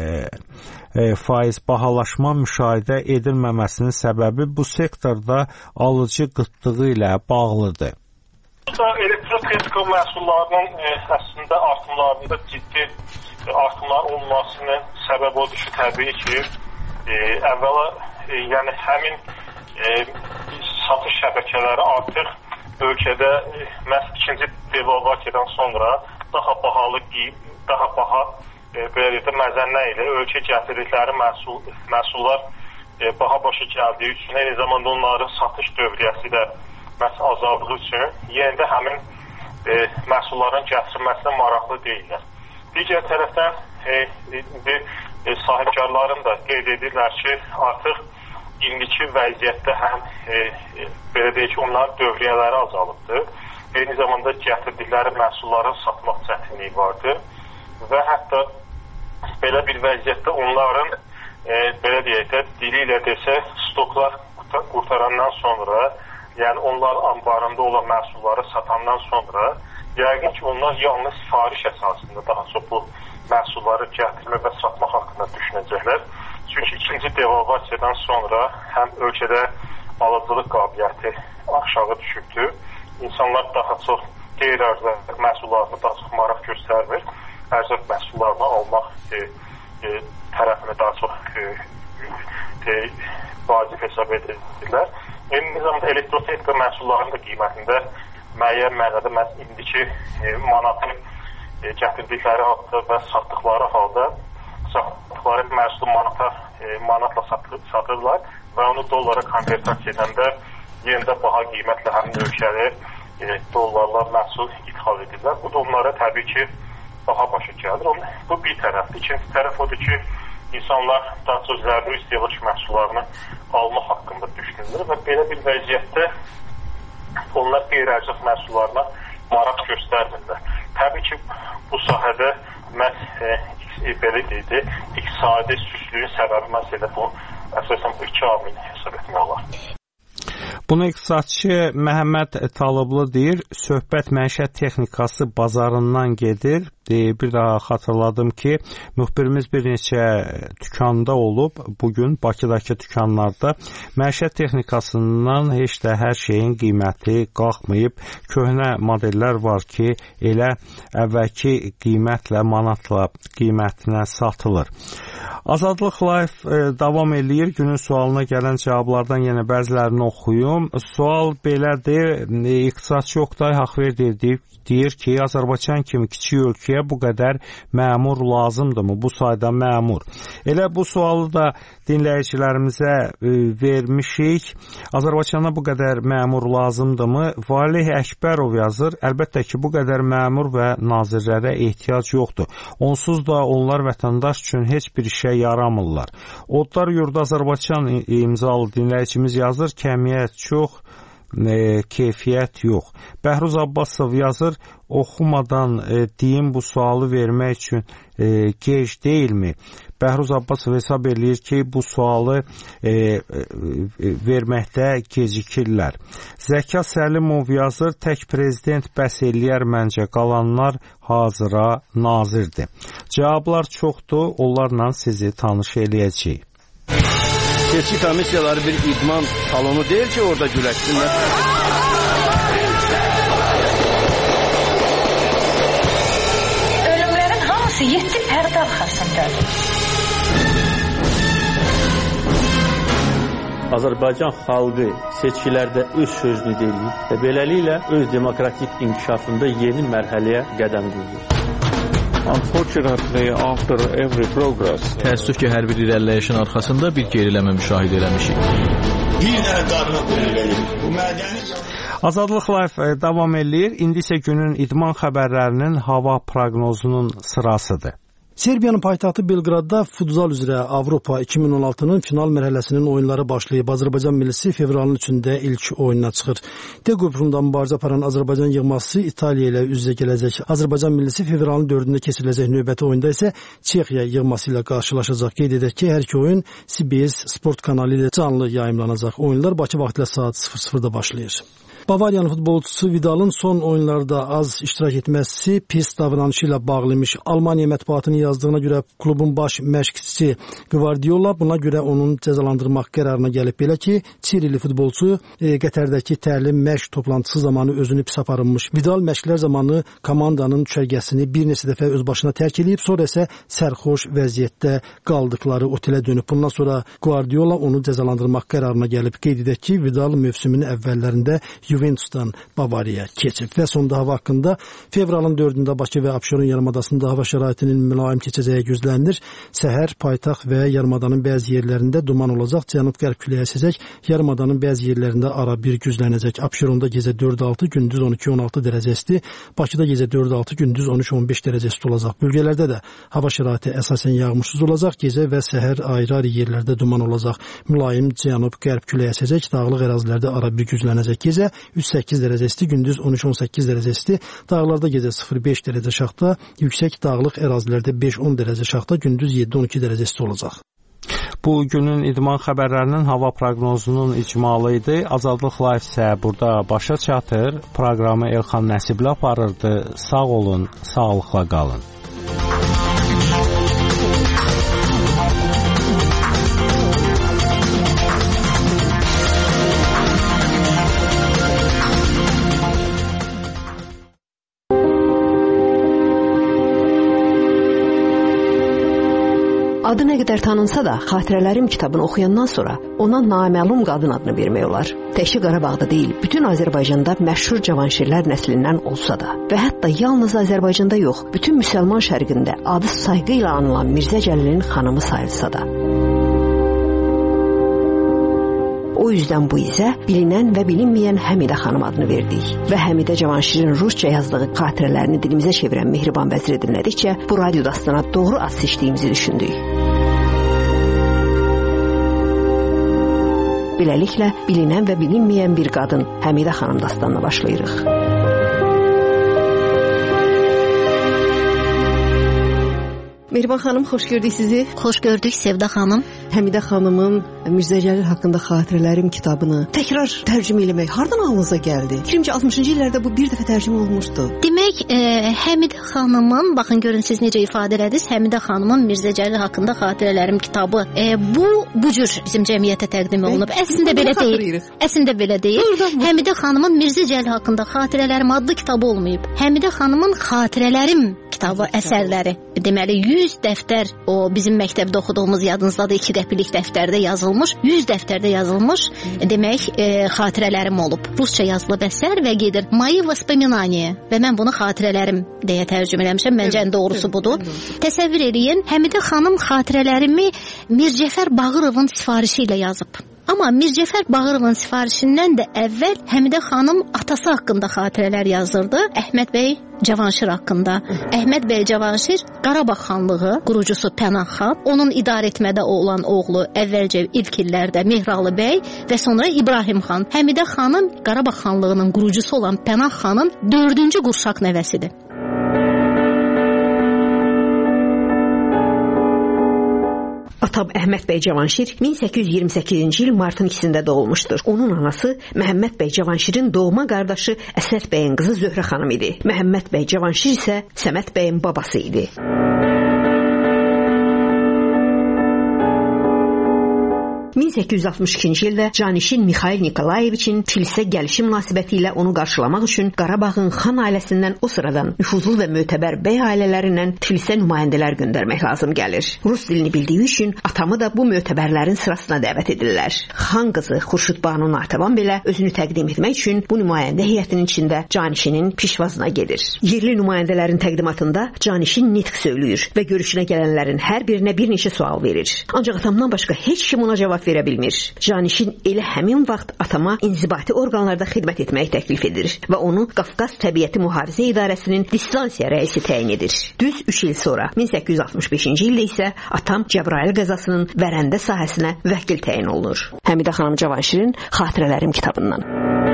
e, faiz bahalaşma müşahidə edilməməsinin səbəbi bu sektorda alıcı qıtlığı ilə bağlıdır. Elektrotexnika məhsullarının e, əslində artımlarında ciddi artımlar olmasının səbəbi odur ki, təbii ki, e, əvvəla e, yəni həmin e, satış şəbəkələri artıq ölkədə e, məhz ikinci devalvasiyadan sonra daha bahalı qiyim, daha baha e, belə də məzənlə ilə ölkə gətirdikləri məhsul, məhsullar e, baha başa gəldiyi üçün, eyni zamanda onların satış dövriyyəsi də məhz azaldığı üçün yenə də həmin e, məhsulların gətirilməsinə maraqlı deyirlər. Digər tərəfdən e, e, e, sahibkarların da qeyd edirlər ki, artıq indiki vəziyyətdə həm e, e, belə deyək ki, onların dövriyyələri azalıbdır. Eyni zamanda gətirdikləri məhsulların satmaq çətinliyi vardır və hətta belə bir vəziyyətdə onların e, belə deyək də dili ilə desə stoklar qurtarandan sonra, yəni onlar ambarında olan məhsulları satandan sonra yəqin ki, onlar yalnız sifariş əsasında daha çox bu məhsulları gətirmə və satmaq haqqında düşünəcəklər. Çünki ikinci devalvasiyadan sonra həm ölkədə alıcılıq qabiliyyəti aşağı düşübdür. İnsanlar daha çox qeyri-ərzaq məhsullarını daha çox maraq göstərmir. Ərzaq məhsullarını almaq e, e, tərəfini daha çox e, e, vacib hesab edirlər. Eyni zamanda elektrotexnika məhsullarının da qiymətində müəyyən mənada məhz indiki e, manatı e, gətirdikləri halda və satdıqları halda satdıqları məhsulu manata, e, manatla satır, satırlar və onu dollara konvertasiya edəndə yenə baha qiymətlə həmin ölkəli e, dollarla məhsul ithal edirlər. Bu da onlara təbii ki, daha başa gəlir. Onun, bu bir tərəfdir. İkinci tərəf odur ki, insanlar daha çox zəruri istehlak məhsullarını almaq haqqında düşünürlər və belə bir vəziyyətdə onlar qeyri-ərzaq məhsullarına maraq göstərmirlər. Təbii ki, bu sahədə məhz e, belə deyildi, iqtisadi süslüyün səbəbi məhz elə bu, əsasən bu iki amil hesab etmək olar. Bunu iqtisadçı Məhəmməd Talıblı deyir, söhbət məişət texnikası bazarından gedir. Bir daha xatırladım ki, müxbirimiz bir neçə dükanda olub, bugün Bakıdakı dükanlarda məişət texnikasından heç də hər şeyin qiyməti qalxmayıb. Köhnə modellər var ki, elə əvvəlki qiymətlə, manatla qiymətinə satılır. Azadlıq Live e, davam eləyir. Günün sualına gələn cavablardan yenə bəzilərini oxuyum. Sual belədir. E, İqtisadçı Oqtay Haqverdiyev deyir, deyir ki, Azərbaycan kimi kiçik ölkəyə bu qədər məmur lazımdırmı? Bu sayda məmur. Elə bu sualı da dinləyicilərimizə e, vermişik. Azərbaycana bu qədər məmur lazımdırmı? Valih Əkbərov yazır. Əlbəttə ki, bu qədər məmur və nazirlərə ehtiyac yoxdur. Onsuz da onlar vətəndaş üçün heç bir işə yaramırlar. Odlar Yurdu Azərbaycan imzalı dinləyicimiz yazır, kəmiyyət çox, e, keyfiyyət yox. Bəhruz Abbasov yazır, oxumadan e, deyim bu sualı vermək üçün e, gec deyilmi? Bəhruz Abbasov hesab eləyir ki, bu sualı e, e, verməkdə gecikirlər. Zəka Səlimov yazır, tək prezident bəs eləyər məncə, qalanlar hazıra nazirdir. Cavablar çoxdur, onlarla sizi tanış eləyəcəyik. Seçki komissiyaları bir idman salonu deyil ki, orada güləşsinlər. Ölümlərin hamısı yeddi pərdə arxasındadır. Azərbaycan xalqı seçkilərdə öz sözünü deyir və beləliklə öz demokratik inkişafında yeni mərhələyə qədəm qoyur. Unfortunately, after every progress, təəssüf ki, hər bir irəliləyişin arxasında bir geriləmə müşahidə eləmişik. Bir dənə qarına qoyulur. Bu mədəni Azadlıq Live davam eləyir. İndi isə günün idman xəbərlərinin hava proqnozunun sırasıdır. Serbiyanın paytaxtı Belqradda futsal üzrə Avropa iki min on altının final mərhələsinin oyunları başlayıb. Azərbaycan millisi fevralın üçündə ilk oyununa çıxır. D qrupunda mübarizə aparan Azərbaycan yığması İtaliya ilə üz-üzə gələcək. Azərbaycan millisi fevralın dördündə keçiriləcək növbəti oyunda isə Çexiya yığması ilə qarşılaşacaq. Qeyd edək ki, hər iki oyun C B S Sport kanalı ilə canlı yayımlanacaq. Oyunlar Bakı vaxtı ilə saat sıfır sıfırda başlayır. Bavariyanın futbolçusu Vidal'ın son oyunlarda az iştirak etməsi pis davranışı ilə bağlıymış. Almaniya mətbuatının yazdığına görə klubun baş məşqçisi Guardiola buna görə onun cəzalandırmaq qərarına gəlib. Belə ki, Çirili futbolçu e, Qətərdəki təlim məşq toplantısı zamanı özünü pis aparınmış. Vidal məşqlər zamanı komandanın düşərgəsini bir neçə dəfə öz başına tərk edib, sonra isə sərxoş vəziyyətdə qaldıqları otelə dönüb. Bundan sonra Guardiola onu cəzalandırmaq qərarına gəlib. Qeyd edək ki, Vidal mövsümün əvvəllərində Juventusdan Bavariyaya keçib və sonda hava haqqında fevralın dördündə Bakı və Abşeron yarımadasında hava şəraitinin mülayim mülayim keçəcəyi gözlənilir. Səhər paytaxt və yarımadanın bəzi yerlərində duman olacaq. Cənub-qərb küləyi əsəcək. Yarımadanın bəzi yerlərində ara bir güclənəcək. Abşeronda gecə dörd altı, gündüz on iki on altı dərəcə isti. Bakıda gecə dörd altı, gündüz on üç on beş dərəcə isti olacaq. Bölgələrdə də hava şəraiti əsasən yağmursuz olacaq. Gecə və səhər ayrı-ayrı yerlərdə duman olacaq. Mülayim cənub-qərb küləyi əsəcək. Dağlıq ərazilərdə ara bir güclənəcək. Gecə üç səkkiz dərəcə isti, gündüz on üç on səkkiz dərəcə isti. Dağlarda gecə sıfır beş dərəcə şaxta, yüksək dağlıq ərazilərdə beş on dərəcə şaxta, gündüz yeddi on iki dərəcə isti olacaq. Bu günün idman xəbərlərinin hava proqnozunun icmalı idi. Azadlıq Live isə burada başa çatır. Proqramı Elxan Nəsibli aparırdı. Sağ olun, sağlıqla qalın. Adı nə qədər tanınsa da, Xatirələrim kitabını oxuyandan sonra ona naməlum qadın adını vermək olar. Təkcə Qarabağda deyil, bütün Azərbaycanda məşhur cavanşirlər nəslindən olsa da və hətta yalnız Azərbaycanda yox, bütün müsəlman şərqində adı sayğı ilə anılan Mirzə Cəlilin xanımı sayılsa da. O yüzden bu izə bilinən və bilinməyən Həmidə xanım adını verdik. Və Həmidə Cavanşirin rusca yazdığı xatirələrini dilimizə çevirən Mehriban vəziri dinlədikcə bu radyo dastana doğru az seçdiyimizi düşündük. Beləliklə, bilinən və bilinməyən bir qadın Həmidə xanım dastanına başlayırıq. Mehriban xanım, xoş gördük sizi. Xoş gördük Sevda xanım. Həmidə xanımın Mirzə Cəlil haqqında xatirələrim kitabını təkrar tərcümə eləmək hardan ağlınıza gəldi? Fikrimcə altmışıncı illərdə bu bir dəfə tərcümə olunmuşdu. Demək, e, Həmidə xanımın, baxın görün siz necə ifadə elədiniz, Həmidə xanımın Mirzə Cəlil haqqında xatirələrim kitabı. E, bu bu cür bizim cəmiyyətə təqdim olunub. Əslində belə deyil. Əslində belə deyil. Həmidə xanımın Mirzə Cəlil haqqında xatirələrim adlı kitabı olmayıb. Həmidə xanımın xatirələrim kitabı əsərləri. Deməli yüz dəftər, o bizim məktəbdə oxuduğumuz yadınızdadır, iki qəpilik dəftərdə yazılmış, yüz dəftərdə yazılmış, demək, e, xatirələrim olub. Rusça yazılıb əsər və gedir Moи vоспоминания və mən bunu xatirələrim deyə tərcümə eləmişəm. Məncə ən doğrusu budur. Təsəvvür eləyin, Həmidə xanım xatirələrimi Mircəfər Bağırovun sifarişi ilə yazıb. Amma Mircəfər Bağırovun sifarişindən də əvvəl Həmidə xanım atası haqqında xatirələr yazırdı. Əhməd bəy Cavanşir haqqında. Əhməd bəy Cavanşir Qarabağ xanlığı qurucusu Pənah xan, onun idarə etmədə olan oğlu əvvəlcə ilk illərdə Mehralı bəy və sonra İbrahim xan. Həmidə xanım Qarabağ xanlığının qurucusu olan Pənah xanın dördüncü qurşaq nəvəsidir. Atam Əhməd bəy Cavanşir min səkkiz yüz iyirmi səkkizinci il martın ikisində doğulmuşdur. Onun anası Məhəmməd bəy Cavanşirin doğma qardaşı Əsəd bəyin qızı Zöhrə xanım idi. Məhəmməd bəy Cavanşir isə Səməd bəyin babası idi. min səkkiz yüz altmış ikinci ildə Canişin Mixail Nikolayeviçin Tiflisə gəlişi münasibəti ilə onu qarşılamaq üçün Qarabağın xan ailəsindən o sıradan nüfuzlu və mötəbər bəy ailələrindən Tiflisə nümayəndələr göndərmək lazım gəlir. Rus dilini bildiyi üçün atamı da bu mötəbərlərin sırasına dəvət edirlər. Xan qızı Xurşud Banu Natəvan belə özünü təqdim etmək üçün bu nümayəndə heyətinin içində Canişinin pişvazına gedir. Yerli nümayəndələrin təqdimatında Canişin nitq söyləyir və görüşünə gələnlərin hər birinə bir neçə sual verir. Ancaq atamdan başqa heç kim ona cavab verə bilmir. Canişin elə həmin vaxt atama inzibati orqanlarda xidmət etməyi təklif edir və onu Qafqaz Təbiəti Mühafizə İdarəsinin distansiya rəisi təyin edir. Düz üç il sonra min səkkiz yüz altmış beşinci ildə isə atam Cəbrayıl qəzasının Vərəndə sahəsinə vəkil təyin olunur. Həmidə xanım Cavanşirin xatirələrim kitabından.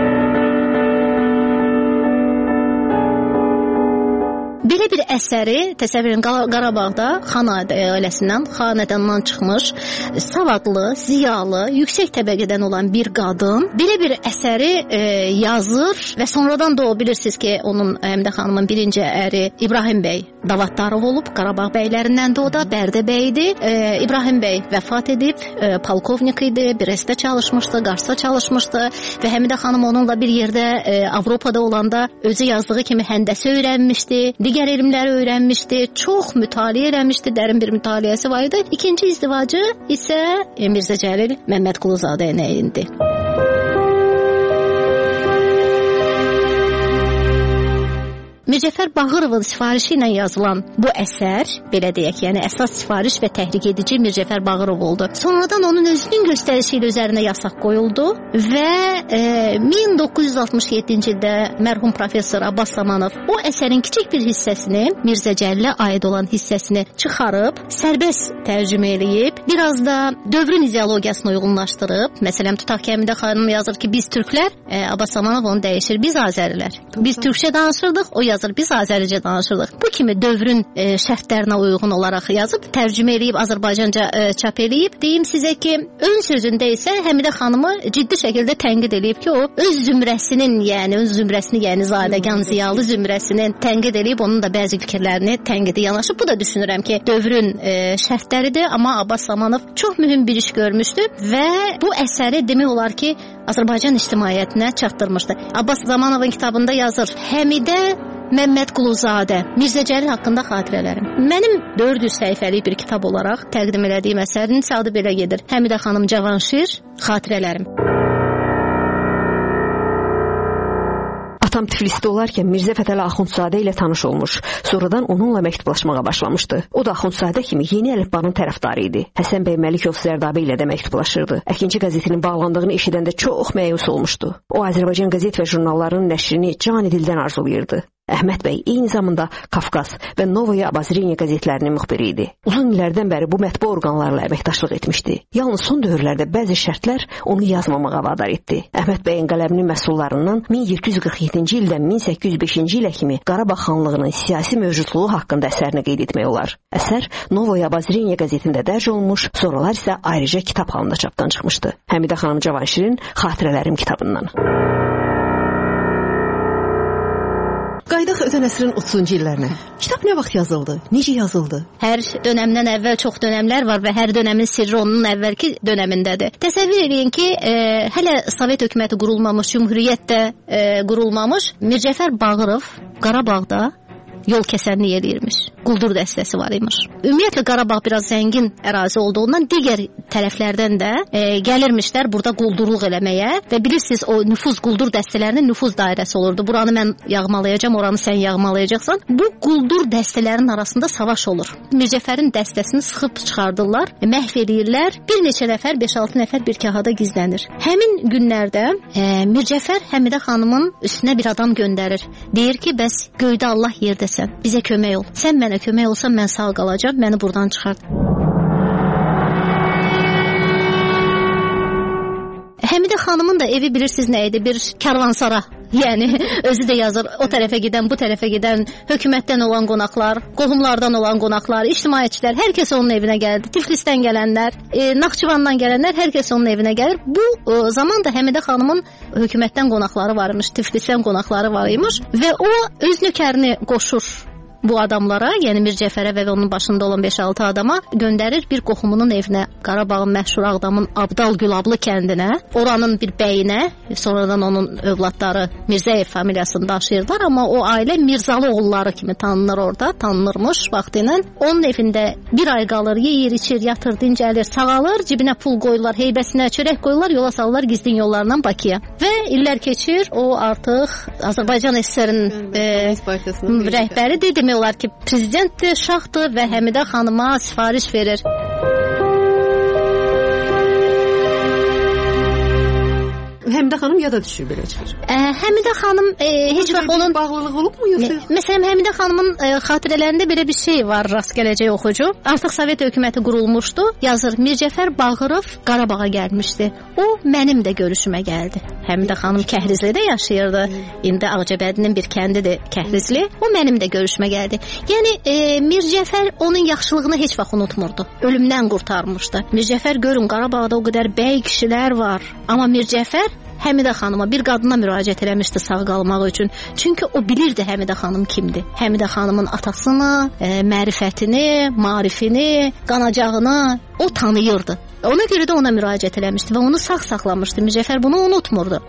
Belə bir əsəri təsəvvürün Qarabağda xan ailəsindən, xanədandan çıxmış, savadlı, ziyalı, yüksək təbəqədən olan bir qadın belə bir əsəri e, yazır və sonradan da o bilirsiniz ki, onun Həmidə xanımın birinci əri İbrahim bəy Davaddarov olub, Qarabağ bəylərindən də o da Bərdə bəydir. E, İbrahim bəy vəfat edib, e, polkovnik idi, Brestdə çalışmışdı, Qarsda çalışmışdı və Həmidə xanım onunla bir yerdə e, Avropada olanda özü yazdığı kimi həndəsə öyrənmişdi. Digər elmləri öyrənmişdi, çox mütaliə eləmişdi, dərin bir mütaliəsi var idi. İkinci izdivacı isə Mirzə Cəlil Məmmədquluzadə ilə idi. Mircəfər Bağırovun sifarişi ilə yazılan bu əsər, belə deyək, yəni əsas sifariş və təhrik edici Mircəfər Bağırov oldu. Sonradan onun özünün göstərişi ilə üzərinə yasaq qoyuldu və e, min doqquz yüz altmış yeddinci ildə mərhum professor Abbas Samanov o əsərin kiçik bir hissəsini, Mirzə Cəlilə aid olan hissəsini çıxarıb, sərbəst tərcümə eləyib, biraz da dövrün ideologiyasına uyğunlaşdırıb. Məsələn, tutaq ki, Həmidə xanım yazır ki, biz türklər, e, Abbas Samanov onu dəyişir, biz Azərilər. Biz türkçə danışırdıq, o yazır, biz Azəricə danışırdıq. Bu kimi dövrün e, şərtlərinə uyğun olaraq yazıb, tərcümə eləyib, Azərbaycanca e, çap eləyib. Deyim sizə ki, ön sözündə isə Həmidə xanımı ciddi şəkildə tənqid eləyib ki, o öz zümrəsinin, yəni öz zümrəsini, yəni zadəgan ziyalı zümrəsinin tənqid eləyib, onun da bəzi fikirlərini tənqidi yanaşıb. Bu da düşünürəm ki, dövrün e, şərtləridir, amma Abbas Samanov çox mühüm bir iş görmüşdü və bu əsəri demək olar ki, Azərbaycan ictimaiyyətinə çatdırmışdı. Abbas Zamanovun kitabında yazır, Həmidə Məmməd Quluzadə, Mirzə Cəlil haqqında xatirələrim. Mənim dörd yüz səhifəlik bir kitab olaraq təqdim elədiyim əsərin adı belə gedir. Həmidə xanım Cavanşir, xatirələrim. Atam Tiflisdə olarkən Mirzə Fətəli Axundzadə ilə tanış olmuş, sonradan onunla məktublaşmağa başlamışdı. O da Axundzadə kimi yeni əlifbanın tərəfdarı idi. Həsən bəy Məlikov Zərdabi ilə də məktublaşırdı. Əkinci qəzetinin bağlandığını eşidəndə çox məyus olmuşdu. O, Azərbaycan qəzet və jurnallarının nəşrini cani dildən arzulayırdı. Əhməd bəy eyni zamanda Kafkas və Novoya Obozreniya qəzetlərinin müxbiri idi. Uzun illərdən bəri bu mətbu orqanlarla əməkdaşlıq etmişdi. Yalnız son dövrlərdə bəzi şərtlər onu yazmamağa vadar etdi. Əhməd bəyin qələminin məhsullarından min yeddi yüz qırx yeddinci ildən min səkkiz yüz beşinci ilə kimi Qarabağ xanlığının siyasi mövcudluğu haqqında əsərini qeyd etmək olar. Əsər Novoya Obozreniya qəzetində dərc olunmuş, sonralar isə ayrıca kitab halında çapdan çıxmışdı. Həmidə xanım Cavanşirin Xatirələrim kitabından. Qaydaq ötən əsrin otuzuncu illərinə. Kitab nə vaxt yazıldı? Necə yazıldı? Hər dönəmdən əvvəl çox dönəmlər var və hər dönəmin sirri onun əvvəlki dönəmindədir. Təsəvvür edin ki, e, hələ Sovet hökuməti qurulmamış, Cümhuriyyət də e, qurulmamış, Mircəfər Bağırov Qarabağda yol kəsənlik eləyirmiş. Quldur dəstəsi var imiş. Ümumiyyətlə Qarabağ biraz zəngin ərazi olduğundan digər tərəflərdən də e, gəlirmişlər burada quldurluq eləməyə və bilirsiniz o nüfuz quldur dəstələrinin nüfuz dairəsi olurdu. Buranı mən yağmalayacağam, oranı sən yağmalayacaqsan. Bu quldur dəstələrinin arasında savaş olur. Mircəfərin dəstəsini sıxıb çıxardırlar, e, məhv edirlər. Bir neçə nəfər, beş altı nəfər bir kahada gizlənir. Həmin günlərdə e, Mircəfər Həmidə xanımın üstünə bir adam göndərir. Deyir ki, bəs göydə Allah yerdəsən, bizə kömək ol. Sən mənə kömək olsan mən sağ qalacağam, məni buradan çıxart. Həmidə xanımın da evi bilirsiniz nə idi? Bir karvansara. Yəni özü də yazır, o tərəfə gedən, bu tərəfə gedən, hökumətdən olan qonaqlar, qohumlardan olan qonaqlar, ictimaiyyətçilər, hər kəs onun evinə gəldi. Tiflisdən gələnlər, e, Naxçıvandan gələnlər, hər kəs onun evinə gəlir. Bu e, zaman da Həmidə xanımın hökumətdən qonaqları var imiş, Tiflisdən qonaqları var imiş və o öz nökərini qoşur bu adamlara, yəni Mircəfərə və onun başında olan beş altı adama göndərir bir qohumunun evinə, Qarabağın məşhur Ağdamın Abdal Gülablı kəndinə, oranın bir bəyinə, sonradan onun övladları Mirzəyev familiyasını daşıyırlar, amma o ailə Mirzalı oğulları kimi tanınır orada, tanınırmış vaxtı ilə. Onun evində bir ay qalır, yeyir, içir, yatır, dincəlir, sağalır, cibinə pul qoyurlar, heybəsinə çörək qoyurlar, yola salırlar gizlin yollarla Bakıya. Və illər keçir, o artıq Azərbaycan S S R-in e, rəhbəridir, demək olar ki, prezidentdir, şahdır və Həmidə xanıma sifariş verir. Həmidə xanım yada düşür belə çıxır. Ə, Həmidə xanım e, heç vaxt onun bağlılığı olubmu yoxsa? Məsələn, Həmidə xanımın e, xatirələrində belə bir şey var, rast gələcək oxucu. Artıq Sovet hökuməti qurulmuşdu. Yazır, Mircəfər Bağırov Qarabağa gəlmişdi. O mənim də görüşümə gəldi. Həmidə xanım Kəhrizlidə yaşayırdı. İndi Ağcabədinin bir kəndidir Kəhrizli. O mənim də görüşümə gəldi. Yəni e, Mircəfər onun yaxşılığını heç vaxt unutmurdu. Ölümdən qurtarmışdı. Mircəfər görün Qarabağda o qədər bəy kişilər var. Amma Mircəfər Həmidə xanıma, bir qadına müraciət eləmişdi sağ qalmaq üçün. Çünki o bilirdi Həmidə xanım kimdir. Həmidə xanımın atasını, e, mərifətini, marifini, qanacağını o tanıyırdı. Ona görə də ona müraciət eləmişdi və onu sağ saxlamışdı. Mircəfər bunu unutmurdu.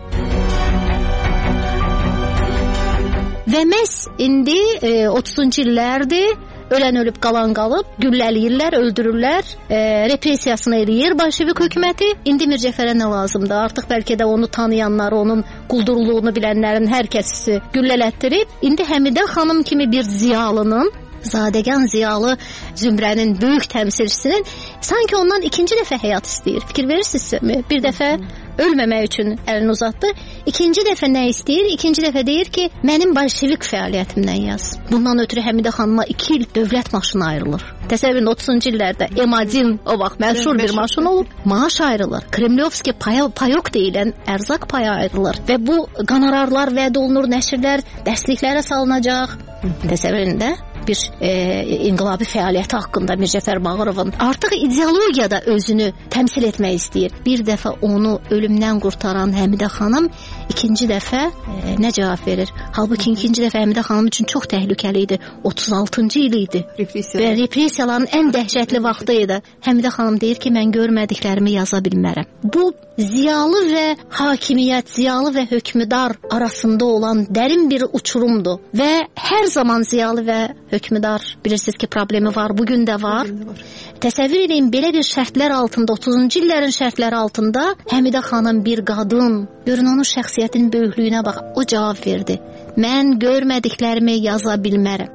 Və məhz indi e, otuzuncu illərdir. ölən ölüb, qalan qalıb, güllələyirlər, öldürürlər, e, repressiyasını eləyir bolşevik hökuməti. İndi Mircəfərə nə lazımdır? Artıq bəlkə də onu tanıyanları, onun quldurluğunu bilənlərin hər kəsi güllələtdirib. İndi Həmidə xanım kimi bir ziyalının, zadəgan ziyalı zümrənin böyük təmsilçisinin sanki ondan ikinci dəfə həyat istəyir. Fikir verirsinizmi? Bir dəfə ölməmək üçün əlini uzatdı. İkinci dəfə nə istəyir? İkinci dəfə deyir ki, mənim bolşevik fəaliyyətimdən yaz. Bundan ötürü Həmidə xanıma iki il dövlət maşını ayrılır. Təsəvvürün otuzuncu illərdə M bir o vaxt məşhur bir maşın olub, maaş ayrılır. Kremlyovski paya, payok deyilən ərzaq payı ayrılır və bu qonorarlar vəd olunur, nəşrlər dərsliklərə salınacaq. Təsəvvürün də bir e, inqilabi fəaliyyəti haqqında Mircəfər Bağırovun artıq ideologiyada özünü təmsil etmək istəyir. Bir dəfə onu ölümdən qurtaran Həmidə xanım ikinci dəfə e, nə cavab verir? Halbuki ikinci dəfə Həmidə xanım üçün çox təhlükəli idi. otuz altıncı il idi. Repressiya. Və repressiyaların ən dəhşətli vaxtı idi. Həmidə xanım deyir ki, mən görmədiklərimi yaza bilmərəm. Bu ziyalı və hakimiyyət, ziyalı və hökmdar arasında olan dərin bir uçurumdur və hər zaman ziyalı və hökmdar bilirsiniz ki, problemi var, bugün də var. var. Təsəvvür edin, belə bir şərtlər altında, otuzuncu illərin şərtləri altında Həmidə xanım bir qadın, görün onun şəxsiyyətinin böyüklüyünə bax, o cavab verdi. Mən görmədiklərimi yaza bilmərəm.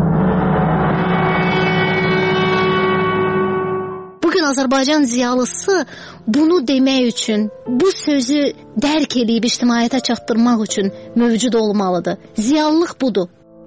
Bugün Azərbaycan ziyalısı bunu demək üçün, bu sözü dərk edib ictimaiyyətə çatdırmaq üçün mövcud olmalıdır. Ziyalılıq budur.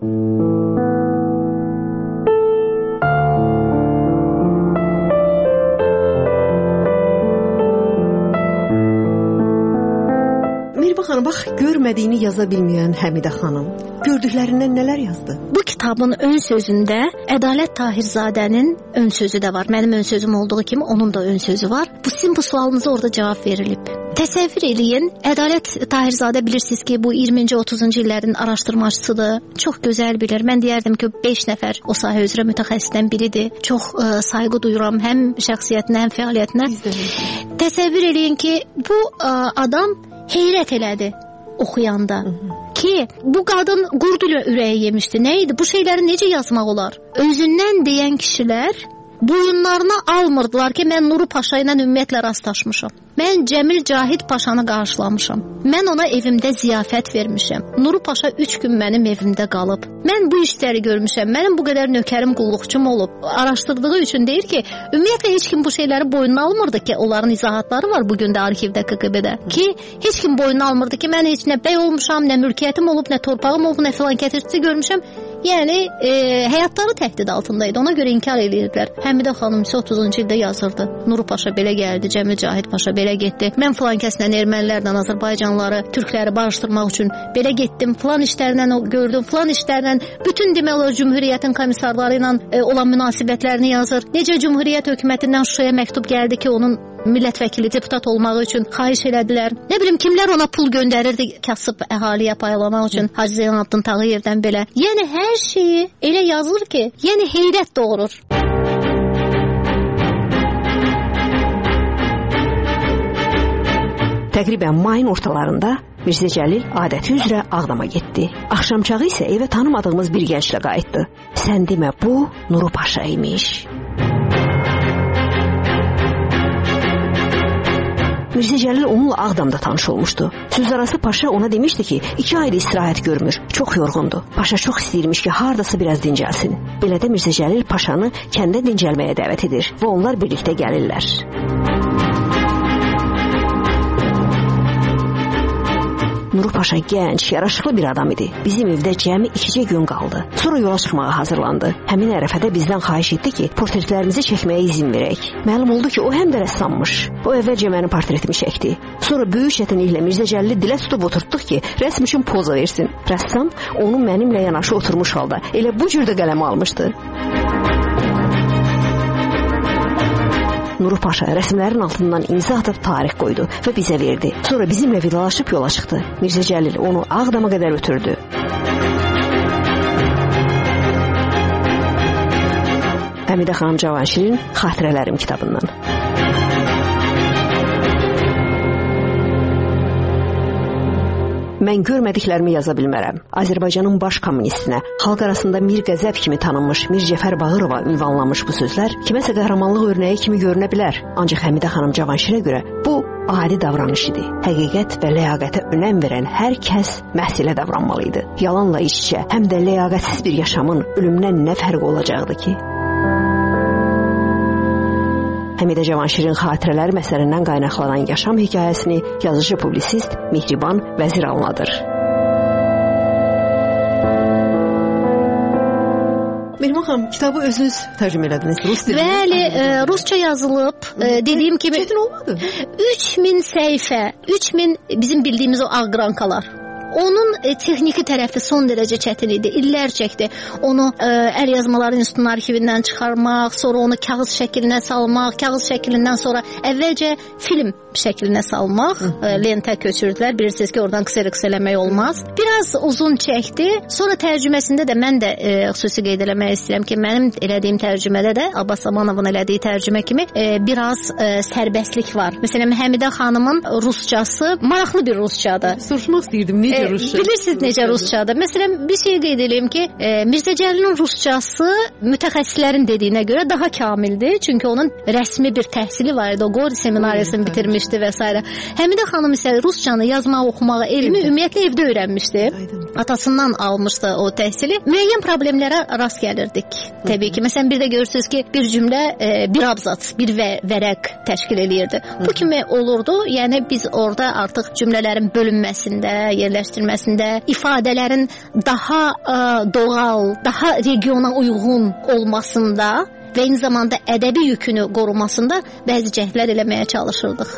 Mirva xanım, bax, görmədiyini yaza bilməyən Həmidə xanım gördüklərindən nələr yazdı? Bu kitabın ön sözündə Ədalət Tahirzadənin ön sözü də var. Mənim ön sözüm olduğu kimi onun da ön sözü var. Bu sizin bu sualınıza orada cavab verilib. Təsəvvür eləyin, Ədalət Tahirzadə bilirsiniz ki, bu iyirminci otuzuncu illərin araşdırmacısıdır. Çox gözəl bilir. Mən deyərdim ki, beş nəfər o sahə üzrə mütəxəssisdən biridir. Çox ə, sayğı duyuram həm şəxsiyyətinə, həm fəaliyyətinə. Təsəvvür eləyin ki, bu ə, adam heyrət elədi oxuyanda. Hı -hı. Ki, bu qadın qurd ürəyi yemişdi. Nə idi? Bu şeyləri necə yazmaq olar? Özündən deyən kişilər boyunlarına almırdılar ki, mən Nuru Paşa ilə ümumiyyətlə rastlaşmışam. Mən Cəmil Cahid Paşanı qarşılamışam. Mən ona evimdə ziyafət vermişəm. Nuru Paşa üç gün mənim evimdə qalıb. Mən bu işləri görmüşəm. Mənim bu qədər nökərim, qulluqçum olub. Araşdırdığı üçün deyir ki, ümumiyyətlə heç kim bu şeyləri boynuna almırdı ki, onların izahatları var bugün də arxivdə K G B-də. Ki, heç kim boynuna almırdı ki, mən heç nə bəy olmuşam, nə mülkiyyətim olub, nə torpağım olub, nə filan kətirçisi görmüşəm. Yəni, e, həyatları təhdid altındaydı. Ona görə inkar edirdilər. Həmidə xanım isə otuzuncu ildə yazırdı. Nuru Paşa belə gəldi, Cəmil Cahid Paşa belə getdi. Mən filan kəslə ermənilərlə Azərbaycanlıları, türkləri barışdırmaq üçün belə getdim. Filan işlərlə gördüm, filan işlərlə bütün demək olar Cümhuriyyətin komissarları ilə e, olan münasibətlərini yazır. Necə Cümhuriyyət hökumətindən Şuşaya məktub gəldi ki, onun millət vəkili, deputat olmağı üçün xahiş elədilər. Nə bilim, kimlər ona pul göndərirdi kasıb əhaliyə paylamaq üçün, Hacı Zeynalabdin Tağıyevdən belə. Yəni, hər şeyi elə yazılır ki, yəni heyrət doğurur. Təqribən mayın ortalarında Mirzə Cəlil adəti üzrə Ağdama getdi. Axşamçağı isə evə tanımadığımız bir gənclə qayıtdı. Sən demə, bu Nuru Paşa imiş. Mirzə Cəlil onunla Ağdamda tanış olmuşdu. Sözarası Paşa ona demişdi ki, iki ayda istirahət görmür, çox yorğundu. Paşa çox istəyirmiş ki, hardasa biraz dincəlsin. Belə də Mirzə Cəlil Paşanı kəndə dincəlməyə dəvət edir və onlar birlikdə gəlirlər. Nuru Paşa gənc, yaraşıqlı bir adam idi. Bizim evdə cəmi ikicə gün qaldı. Sonra yola çıxmağa hazırlandı. Həmin ərəfədə bizdən xahiş etdi ki, portretlərimizi çəkməyə izin verək. Məlum oldu ki, o həm də rəssammış. O əvvəlcə mənim portretimi çəkdi. Sonra böyük çətinliklə Mirzə Cəlili dilə tutub oturtduq ki, rəsm üçün poza versin. Rəssam onu mənimlə yanaşı oturmuş halda elə bu cür də qələmə almışdı. Nuru Paşa rəsmlərin altından imza atıb tarix qoydu və bizə verdi. Sonra bizimlə vidalaşıb yola çıxdı. Mirzə Cəlil onu Ağdama qədər ötürdü. Həmidə xanım Cavanşirin Xatirələrim kitabından. Mən görmədiklərimi yaza bilmərəm. Azərbaycanın baş kommunistinə, xalq arasında Mir Qəzəb kimi tanınmış Mir Cəfər Bağırova ünvanlanmış bu sözlər kiməsə qəhrəmanlıq örnəyi kimi görünə bilər. Ancaq Həmidə xanım Cavanşirə görə bu adi davranış idi. Həqiqət və ləyaqətə önəm verən hər kəs məhsilə davranmalı idi. Yalanla iç-içə, həm də ləyaqətsiz bir yaşamın ölümdən nə fərqi olacaqdı ki? Həmidə Cavanşirin xatirələri məsələrindən qaynaqlanan yaşam hekayəsini yazıcı publisist Mehriban Vəzir anladır. Mehriban xanım, kitabı özünüz tərcümə elədiniz, rus dilində. Bəli, e, rusca yazılıb. E, dediyim kimi çətin olmadı. üç min səhifə, üç min bizim bildiyimiz o ağqrankalar. Onun e, texniki tərəfi son dərəcə çətin idi. İllər çəkdi. Onu e, əl yazmaları institutunun arxivindən çıxarmaq, sonra onu kağız şəklinə salmaq, kağız şəklindən sonra əvvəlcə film şəklinə salmaq, e, lentə köçürdülər. Bilirsiniz ki, oradan qısa-qısa eləmək olmaz. Biraz uzun çəkdi. Sonra tərcüməsində də mən də e, xüsusi qeyd eləmək istəyirəm ki, mənim elədiyim tərcümədə də Abbas Amanovun elədiyi tərcümə kimi e, biraz e, sərbəstlik var. Məsələn, Həmidə xanımın ruscası maraqlı bir ruscadır. Soruşmaq istəyirdim, necə e, rusca? Bilirsiniz necə ruscadır? Məsələn, bir şey qeyd edeyim ki, e, Mirzə Cəlilin ruscası mütəxəssislərin dediyinə görə daha kamildir. Çünki onun rəsmi bir təhsili var idi. O Qori seminariyasını bitirmişdi və s. Həmidə xanım isə ruscanı yazmağı, oxumağı, elmi ümumiyyətlə evdə öyrənmişdi. Atasından almışdı o təhsili. Müəyyən problemlərə rast gəlirdik. Təbii ki, məsələn, bir də görürsünüz ki, bir cümlə e, bir abzat, bir və vərəq təşkil eləyirdi. Bu kimi olurdu. Yəni biz orada artıq cümlələrin bölünməsində, yerləşdirməsində, ifadələrin daha ə, doğal, daha regiona uyğun olmasında və eyni zamanda ədəbi yükünü qorumasında bəzi cəhdlər eləməyə çalışırdıq.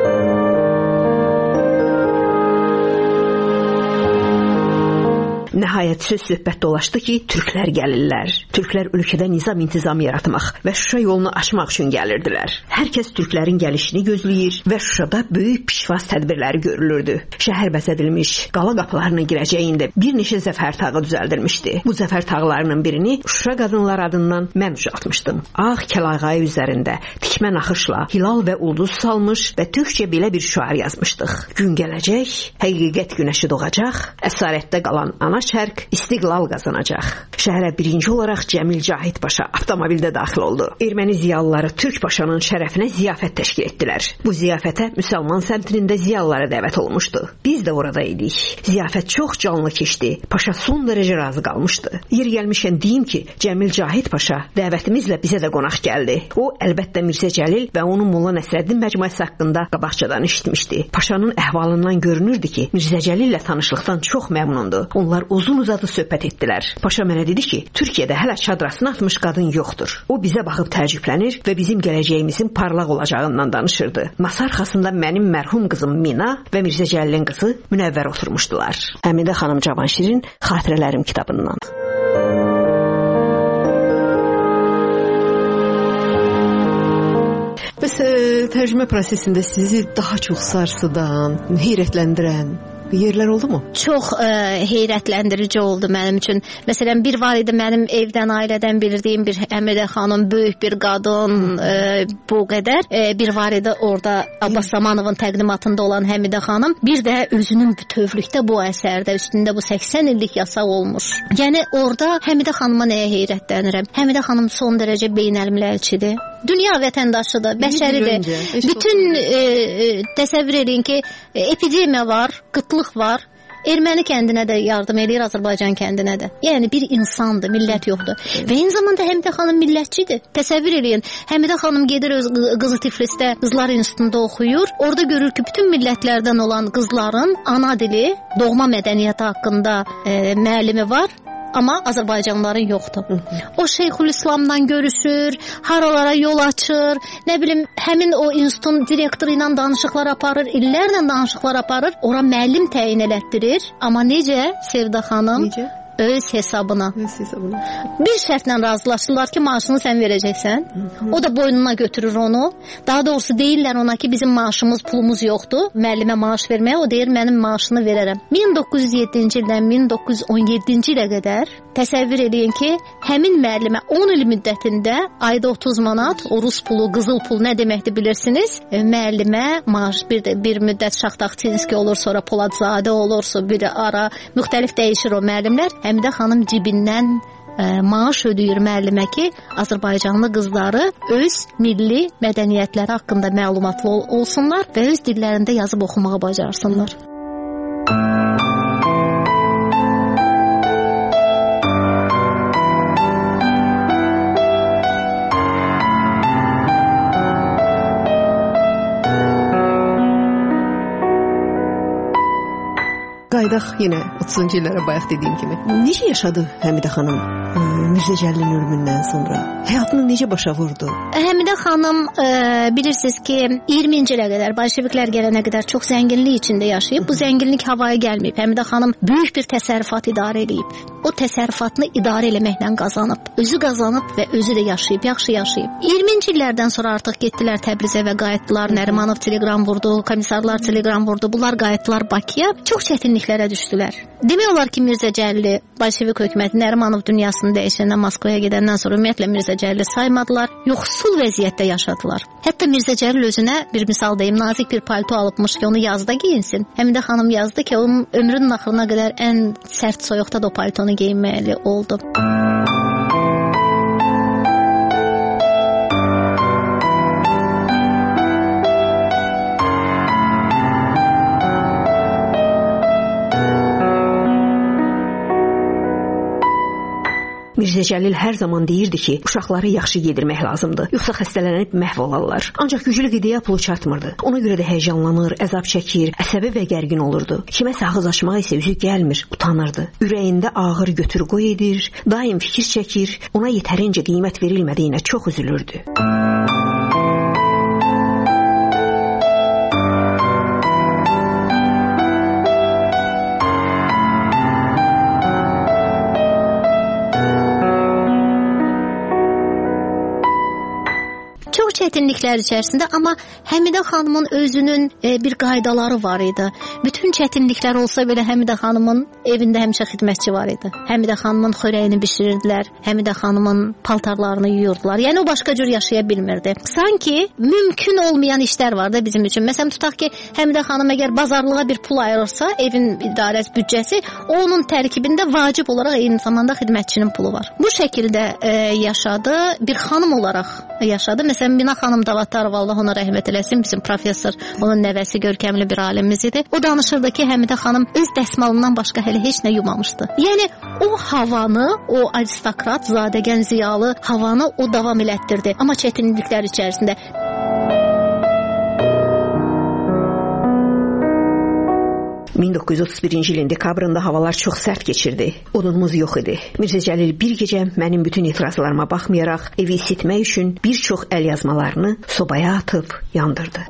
Nəhayət söz söhbət dolaşdı ki, türklər gəlirlər. Türklər ölkədə nizam-intizam yaratmaq və Şuşa yolunu açmaq üçün gəlirdilər. Hər kəs türklərin gəlişini gözləyir və Şuşada böyük pişvaz tədbirləri görülürdü. Şəhər bəzədilmiş, qala qapılarına girəcəyində bir neçə zəfər tağı düzəldilmişdi. Bu zəfər tağlarının birini Şuşa qadınlar adından mən ucaltmışdım. Ağ kəlağayı üzərində tikmə naxışla hilal və ulduz salmış və türkçə belə bir şüar yazmışdıq. Gün gələcək, həqiqət günəşi doğacaq, əsarətdə qalan ana şərq istiqlal qazanacaq. Şəhərə birinci olaraq Cəmil Cahid Paşa avtomobildə daxil oldu. Erməni ziyalıları Türk Paşanın şərəfinə ziyafət təşkil etdilər. Bu ziyafətə müsəlman səmtində ziyalılara dəvət olmuşdu. Biz də orada idik. Ziyafət çox canlı keçdi. Paşa son dərəcə razı qalmışdı. Yer gəlmişən deyim ki, Cəmil Cahid Paşa dəvətimizlə bizə də qonaq gəldi. O, əlbəttə Mirzə Cəlil və onun Molla Nəsrəddin məcmuəsi haqqında qabaqcadan eşitmişdi. Paşanın əhvalından görünürdü ki, Mirzə Cəlillə tanışlıqdan çox məmnundu. Onlar uzun-uzadı söhbət etdilər. Paşa mənə dedi ki, Türkiyədə hələ çadrasını atmış qadın yoxdur. O bizə baxıb təəccüblənir və bizim gələcəyimizin parlaq olacağından danışırdı. Masa arxasında mənim mərhum qızım Mina və Mirzə Cəlilin qızı Münəvvər oturmuşdular. Həmidə xanım Cavanşirin Xatirələrim kitabından. Bəs tərcümə prosesində sizi daha çox sarsıdan, heyrətləndirən yerlər oldu mu? Çox ə, heyrətləndirici oldu mənim üçün. Məsələn, bir var idi mənim evdən, ailədən bildiyim bir Həmidə xanım, böyük bir qadın, ə, bu qədər. Ə, bir var idi orada Abbas Zamanovun təqdimatında olan Həmidə xanım. Bir də özünün bütövlükdə bu əsərdə, üstündə bu səksən illik yasaq olmuş. Yəni orada Həmidə xanıma nəyə heyrətlənirəm? Həmidə xanım son dərəcə beynəlmiləlçidir. Dünya vətəndaşıdır, bəşəridir. Bütün e, e, təsəvvür edin ki, epidemiya var, qıtlıq var. Erməni kəndinə də yardım edir, Azərbaycan kəndinə də. Yəni bir insandır, millət yoxdur. Və eyni zamanda Həmidə xanım millətçidir. Təsəvvür edin, Həmidə xanım gedir öz qızı Tiflisdə Qızlar İnstitutunda oxuyur. Orada görür ki, bütün millətlərdən olan qızların ana dili, doğma mədəniyyəti haqqında e, müəllimi var. Amma Azərbaycanlıların yoxdur. O Şeyxülislamdan görüşür, haralara yol açır, nə bilim, həmin o institutun direktoru ilə danışıqlar aparır, illərlə danışıqlar aparır, ora müəllim təyin elətdirir. Amma necə, Sevda xanım? Necə? öz hesabına. Öz hesabına. Bir şərtlə razılaşırlar ki, maaşını sən verəcəksən. O da boynuna götürür onu. Daha doğrusu deyirlər ona ki, bizim maaşımız, pulumuz yoxdur. Müəllimə maaş verməyə, o deyir mənim maaşını verərəm. min doqquz yüz yeddinci ildən min doqquz yüz on yeddinci ilə qədər təsəvvür edin ki, həmin müəllimə on il müddətində ayda otuz manat, o rus pulu, qızıl pul nə deməkdir bilirsiniz? E, müəllimə maaş bir də bir müddət Şaxtaxtinski olur, sonra Poladzadə olur, sonra bir ara müxtəlif dəyişir o müəllimlər. Həmidə xanım cibindən ə, maaş ödəyir müəllimə ki, Azərbaycanlı qızları öz milli mədəniyyətləri haqqında məlumatlı ol olsunlar və öz dillərində yazıb oxumağı bacarsınlar. Qaydaq yenə otuzuncu illərə bayaq dediyim kimi. Necə yaşadı Həmidə xanım Mirzə Cəlilin ölümündən sonra? Həyatını necə başa vurdu? Həmidə xanım e, bilirsiniz ki, iyirminci ilə qədər, bolşeviklər gələnə qədər çox zənginlik içində yaşayıb. Bu zənginlik havaya gəlməyib. Həmidə xanım böyük bir təsərrüfat idarə edib. O təsərrüfatını idarə eləməklə qazanıb. Özü qazanıb və özü də yaşayıb, yaxşı yaşayıb. iyirminci illərdən sonra artıq getdilər Təbrizə və qayıtdılar. Nərimanov telegram vurdu, komissarlar telegram vurdu. Bunlar qayıtdılar Bakıya. Çox çətinliklərə düşdülər. Demək olar ki, Mirzə Cəlili bolşevik hökuməti Nərimanov dünyasını dəyişəndən, Moskvaya gedəndən sonra ümumiyyətlə Mirzə Cəlili saymadılar. Yoxsul vəziyyətdə yaşadılar. Hətta Mirzə Cəlil özünə bir misal deyim, nazik bir palto alıbmış ki, onu yazda giyinsin. Həmidə xanım yazdı ki, onun ömrünün axırına qədər ən sərt soyuqda da o paltonu geyinməli oldu. Mirzə Cəlil hər zaman deyirdi ki, uşaqları yaxşı yedirmək lazımdır, yoxsa xəstələnib məhv olarlar. Ancaq güclü qidaya pulu çatmırdı. Ona görə də həyəcanlanır, əzab çəkir, əsəbi və gərgin olurdu. Kiməsə ağız açmağa isə üzü gəlmir, utanırdı. Ürəyində ağır götür-qoy edir, daim fikir çəkir, ona yetərincə qiymət verilmədiyinə çox üzülürdü. Çətinliklər içərisində, amma Həmidə xanımın özünün e, bir qaydaları var idi. Bütün çətinliklər olsa belə Həmidə xanımın evində həmişə xidmətçi var idi. Həmidə xanımın xörəyini bişirirdilər, Həmidə xanımın paltarlarını yuyurdular. Yəni o başqa cür yaşaya bilmirdi. Sanki mümkün olmayan işlər var da bizim üçün. Məsələn, tutaq ki, Həmidə xanım əgər bazarlığa bir pul ayırırsa, evin idarəsi büdcəsi, onun tərkibində vacib olaraq eyni zamanda xidmətçinin pulu var. Bu şəkildə e, yaşadı, bir xanım olaraq yaşadı. Məsələn, Mina xanım Davatarova, Allah ona rəhmət eləsin, bizim professor, onun nəvəsi görkəmli bir alimimiz idi. O danışırdı ki, Həmidə xanım öz dəsmalından başqa hələ heç nə yumamışdı. Yəni o havanı, o aristokrat, zadəgən, ziyalı havanı o davam elətdirdi. Amma çətinliklər içərisində. min doqquz yüz otuz birinci ilin dekabrında havalar çox sərt keçirdi. Odunumuz yox idi. Mirzə Cəlil bir gecə mənim bütün etirazlarıma baxmayaraq evi isitmək üçün bir çox əl yazmalarını sobaya atıb yandırdı.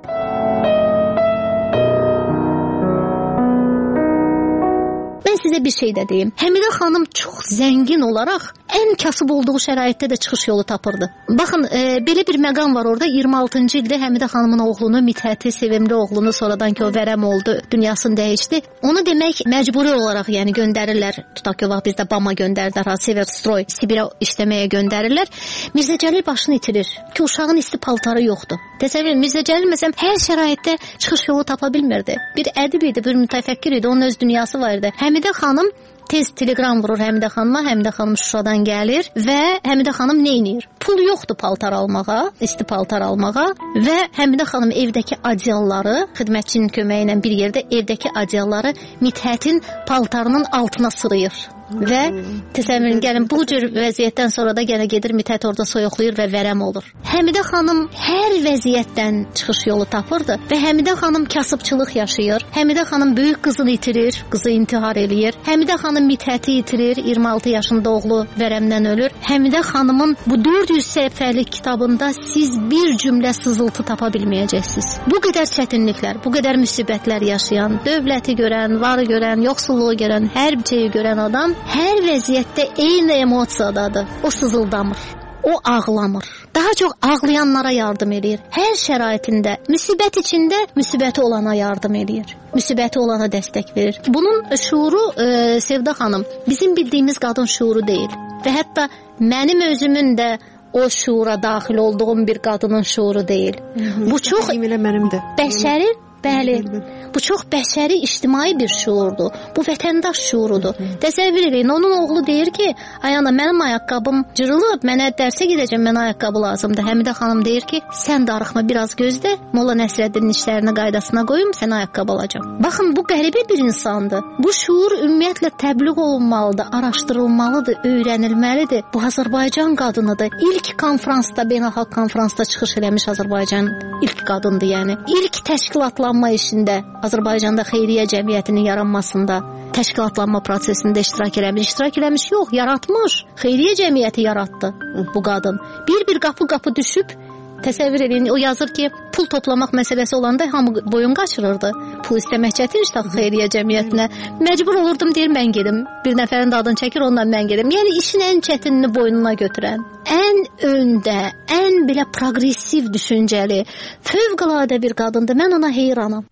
Mən sizə bir şey də deyim. Həmidə xanım çox zəngin olaraq ən kasıb olduğu şəraitdə də çıxış yolu tapırdı. Baxın, e, belə bir məqam var orada. iyirmi altıncı ildə Həmidə xanımın oğlunu, Mithəti, sevimli oğlunu, sonradan ki o vərəm oldu, dünyasını dəyişdi. Onu demək məcburi olaraq, yəni göndərirlər. Tutaq ki, o vaxt bizdə Bama göndərdilər, Severstroy, Sibirə işləməyə göndərirlər. Mirzə Cəlil başını itirir ki, uşağın isti paltarı yoxdur. Təsəvvür edin, Mirzə Cəlil məsələn hər şəraitdə çıxış yolu tapa bilmirdi. Bir ədib idi, bir mütəfəkkir idi, onun öz dünyası var idi. Həmidə xanım tez telegram vurur Həmidə xanıma, Həmidə xanım Şuşadan gəlir və Həmidə xanım nə edir? Pul yoxdur paltar almağa, isti paltar almağa və Həmidə xanım evdəki adyalları, xidmətçinin köməyi ilə bir yerdə evdəki adyalları Mithətin paltarının altına sırıyır. Və təsəvvürün gəlin, bu cür vəziyyətdən sonra da yenə gedir Mithət orada soyuqlayır və vərəm olur. Həmidə xanım hər vəziyyətdən çıxış yolu tapırdı və Həmidə xanım kasıbçılıq yaşayır. Həmidə xanım böyük qızını itirir, qızı intihar eləyir. Həmidə xanım Mithəti itirir, iyirmi altı yaşında oğlu vərəmdən ölür. Həmidə xanımın bu dörd yüz səhifəlik kitabında siz bir cümlə sızıltı tapa bilməyəcəksiniz. Bu qədər çətinliklər, bu qədər müsibətlər yaşayan, dövləti görən, varı görən, yoxsulluğu görən, hər şeyi görən adam hər vəziyyətdə eyni emosiyadadır. O sızıldamır, o ağlamır. Daha çox ağlayanlara yardım edir. Hər şəraitində, müsibət içində müsibəti olana yardım edir. Müsibəti olana dəstək verir. Bunun şuuru e, Sevda xanım, bizim bildiyimiz qadın şuuru deyil. Və hətta mənim özümün də o şuura daxil olduğum bir qadının şuuru deyil. Hı-hı. Bu çox mənim də. Bəşəri, bəli. Bu çox bəşəri, ictimai bir şuurdur. Bu vətəndaş şuurudur. Təsəvvür edin, onun oğlu deyir ki, ay ana, mənim ayaqqabım cırılıb, mənə dərsə gedəcəm, mənə ayaqqabı lazımdır. Həmidə xanım deyir ki, sən darıxma, biraz gözlə, Molla Nəsrəddinin işlərini qaydasına qoyum, sənə ayaqqabı alacam. Baxın, bu qəribə bir insandır. Bu şuur ümumiyyətlə təbliğ olunmalıdır, araşdırılmalıdır, öyrənilməlidir. Bu Azərbaycan qadınıdır. İlk konfransda, beynəlxalq konfransda çıxış eləmiş Azərbaycan ilk qadındır, yəni. İlk təşkilatlanma işində, Azərbaycanda xeyriyyə cəmiyyətinin yaranmasında, təşkilatlanma prosesində iştirak eləmiş, iştirak eləmiş yox, yaratmış. Xeyriyyə cəmiyyəti yaratdı bu qadın. Bir-bir qapı-qapı düşüb, təsəvvür edin, o yazır ki, pul toplamaq məsələsi olanda hamı boyun qaçırırdı. Pul istəmək çətin işte xeyriyyə cəmiyyətinə. Məcbur olurdum, deyir, mən gedim. Bir nəfərin də adını çəkir, ondan mən gedim. Yəni işin ən çətinini boynuna götürən, ən öndə, ən belə progressiv düşüncəli, fövqəladə bir qadındır. Mən ona heyranam.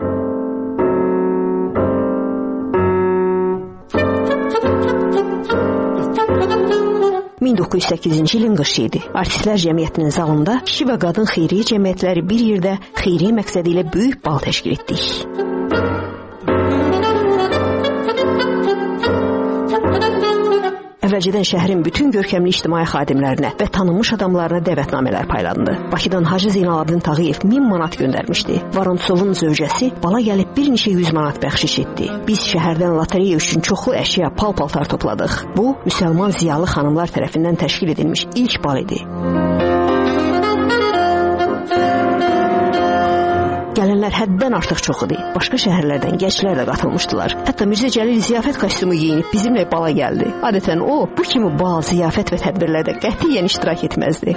min doqquz yüz səkkizinci ilin qışı idi. Artistlər Cəmiyyətinin zalında kişi və qadın xeyriyyə cəmiyyətləri bir yerdə xeyriyyə məqsədi ilə böyük bal təşkil etdik. Əvvəlcədən şəhərin bütün görkəmli ictimai xadimlərinə və tanınmış adamlarına dəvətnamələr paylandı. Bakıdan Hacı Zeynalabdin Tağıyev min manat göndərmişdi. Vorontsovun zövcəsi bala gəlib bir neçə yüz manat bəxşiş etdi. Biz şəhərdən lotereya üçün çoxlu əşya, pal-paltar topladıq. Bu, müsəlman ziyalı xanımlar tərəfindən təşkil edilmiş ilk bal idi. Gələnlər həddən artıq çox idi. Başqa şəhərlərdən gənclər də qatılmışdılar. Hətta Mirzə Cəlil ziyafət kostyumu geyinib bizimlə bala gəldi. Adətən o, bu kimi bal, ziyafət və tədbirlərdə qətiyyən iştirak etməzdi.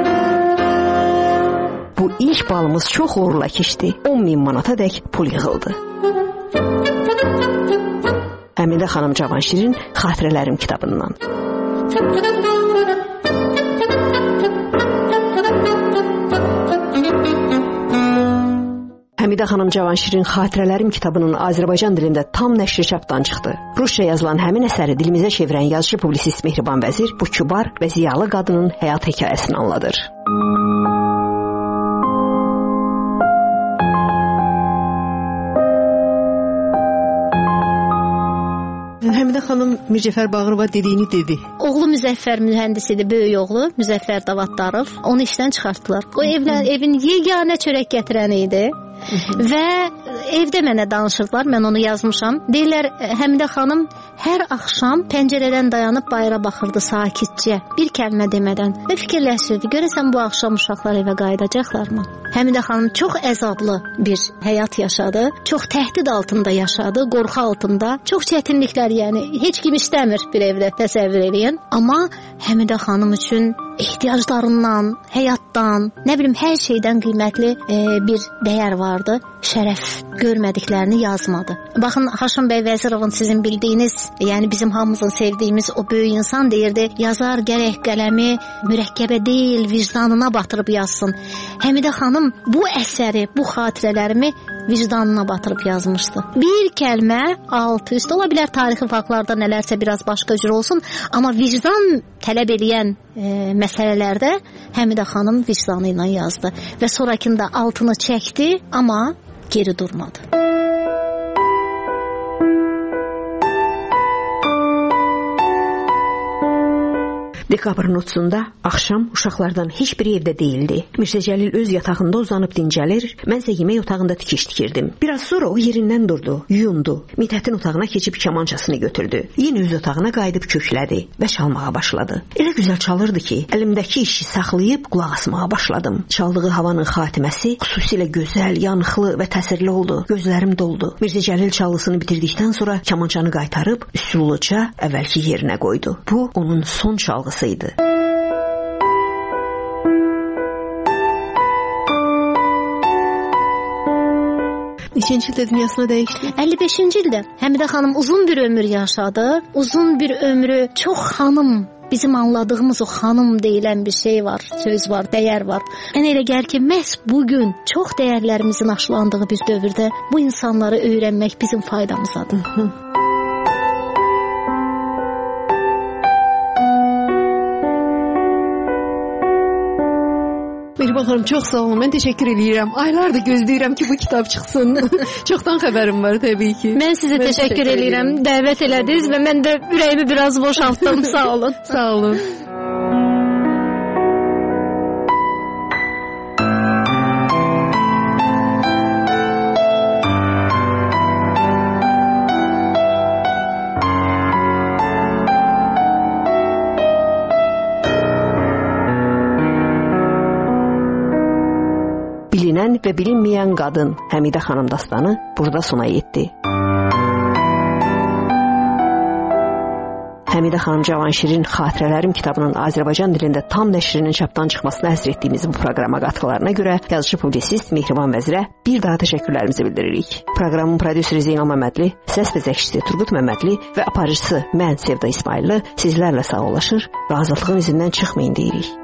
Bu ilk balımız çox uğurla keçdi. on min manata dək pul yığıldı. Həmidə xanım Cavanşirin Xatirələrim kitabından. Həmidə xanım Cavanşirin Xatirələrim kitabının Azərbaycan dilində tam nəşri çapdan çıxdı. Rusca yazılan həmin əsəri dilimizə çevirən yazıcı publisist Mehriban Vəzir bu kübar və ziyalı qadının həyat hekayəsini anladır. Həmidə xanım Mircəfər Bağırova dediyini dedi. Oğlu Müzəffər mühəndis idi, böyük oğlu Müzəffər Davaddarov. Onu işdən çıxartdılar. O evlə, evin yeganə çörək gətirəni idi. Və evdə mənə danışırdılar, mən onu yazmışam. Deyirlər, Həmidə xanım hər axşam pəncərədən dayanıb bayıra baxırdı sakitcə, bir kəlmə demədən və fikirləşirdi, görəsən bu axşam uşaqlar evə qayıdacaqlarmı? Həmidə xanım çox əzablı bir həyat yaşadı, çox təhdid altında yaşadı, qorxu altında, çox çətinliklər, yəni heç kim istəmir bir evdə, təsəvvür edin. Amma Həmidə xanım üçün ehtiyaclarından, həyatdan, nə bilim hər şeydən qiymətli e, bir dəyər vardı. Şərəf görmədiklərini yazmadı. Baxın, Haşim bəy Vəzirovun sizin bildiyiniz, yəni bizim hamımızın sevdiyimiz o böyük insan deyirdi, yazar gərək qələmi mürəkkəbə deyil, vicdanına batırıb yazsın. Həmidə xanım bu əsəri, bu xatirələrimi vicdanına batırıb yazmışdı. Bir kəlmə altı üst ola bilər, tarixi faktlarda nələrsə biraz başqa cür olsun, amma vicdan tələb eləyən e, məsələlərdə Həmidə xanım vicdanı ilə yazdı və sonrakında altını çəkdi, amma geri durmadı. Dekabrın otuzunda axşam uşaqlardan heç biri evdə deyildi. Mirzə Cəlil öz yatağında uzanıb dincəlir, mən isə yemək otağında tikiş tikirdim. Biraz sonra o yerindən durdu, yuyundu. Midhətin otağına keçib kamançasını götürdü. Yenə öz otağına qayıdıb köklədi və çalmağa başladı. Elə gözəl çalırdı ki, əlimdəki işi saxlayıb qulaq asmağa başladım. Çaldığı havanın xatiməsi xüsusilə gözəl, yanıqlı və təsirli oldu. Gözlərim doldu. Mirzə Cəlil çalısını bitirdikdən sonra kamançanı qaytarıb üsulluca əvvəlki yerinə qoydu. Bu onun son çalğısı idi. Neçənci ildə dünyasına dəyişdi? əlli beşinci ildə Həmidə xanım uzun bir ömür yaşadı. Uzun bir ömrü çox xanım, bizim anladığımız o xanım deyilən bir şey var, söz var, dəyər var. Mənə elə gəlir ki, məhz bu gün çox dəyərlərimizin aşılandığı bir dövrdə bu insanları öyrənmək bizim faydamızadır. Mehriban xanım, çox sağ olun. Mən təşəkkür edirəm. Aylardır gözləyirəm ki, bu kitab çıxsın. Çoxdan xəbərim var təbii ki. Mən sizə mən təşəkkür, təşəkkür edirəm. Dəvət elədiniz və mən də ürəyimi biraz boşaltdım. Sağ olun. Sağ olun. Bilinən və bilinməyən qadın Həmidə xanım dastanı burada sona yetdi. Həmidə xanım Cavanşirin Xatirələrim kitabının Azərbaycan dilində tam nəşrinin çapdan çıxmasına həsr etdiyimiz bu proqrama qatqılarına görə yazıcı publisist Mehriban Vəzirə bir daha təşəkkürlərimizi bildiririk. Proqramın prodüseri Zeynal Məmmədli, səs təzəkçisi Turqut Məmmədli və aparıcısı mən Sevda İsmayıllı sizlərlə sağollaşır və azadlığın izindən çıxmayın deyirik.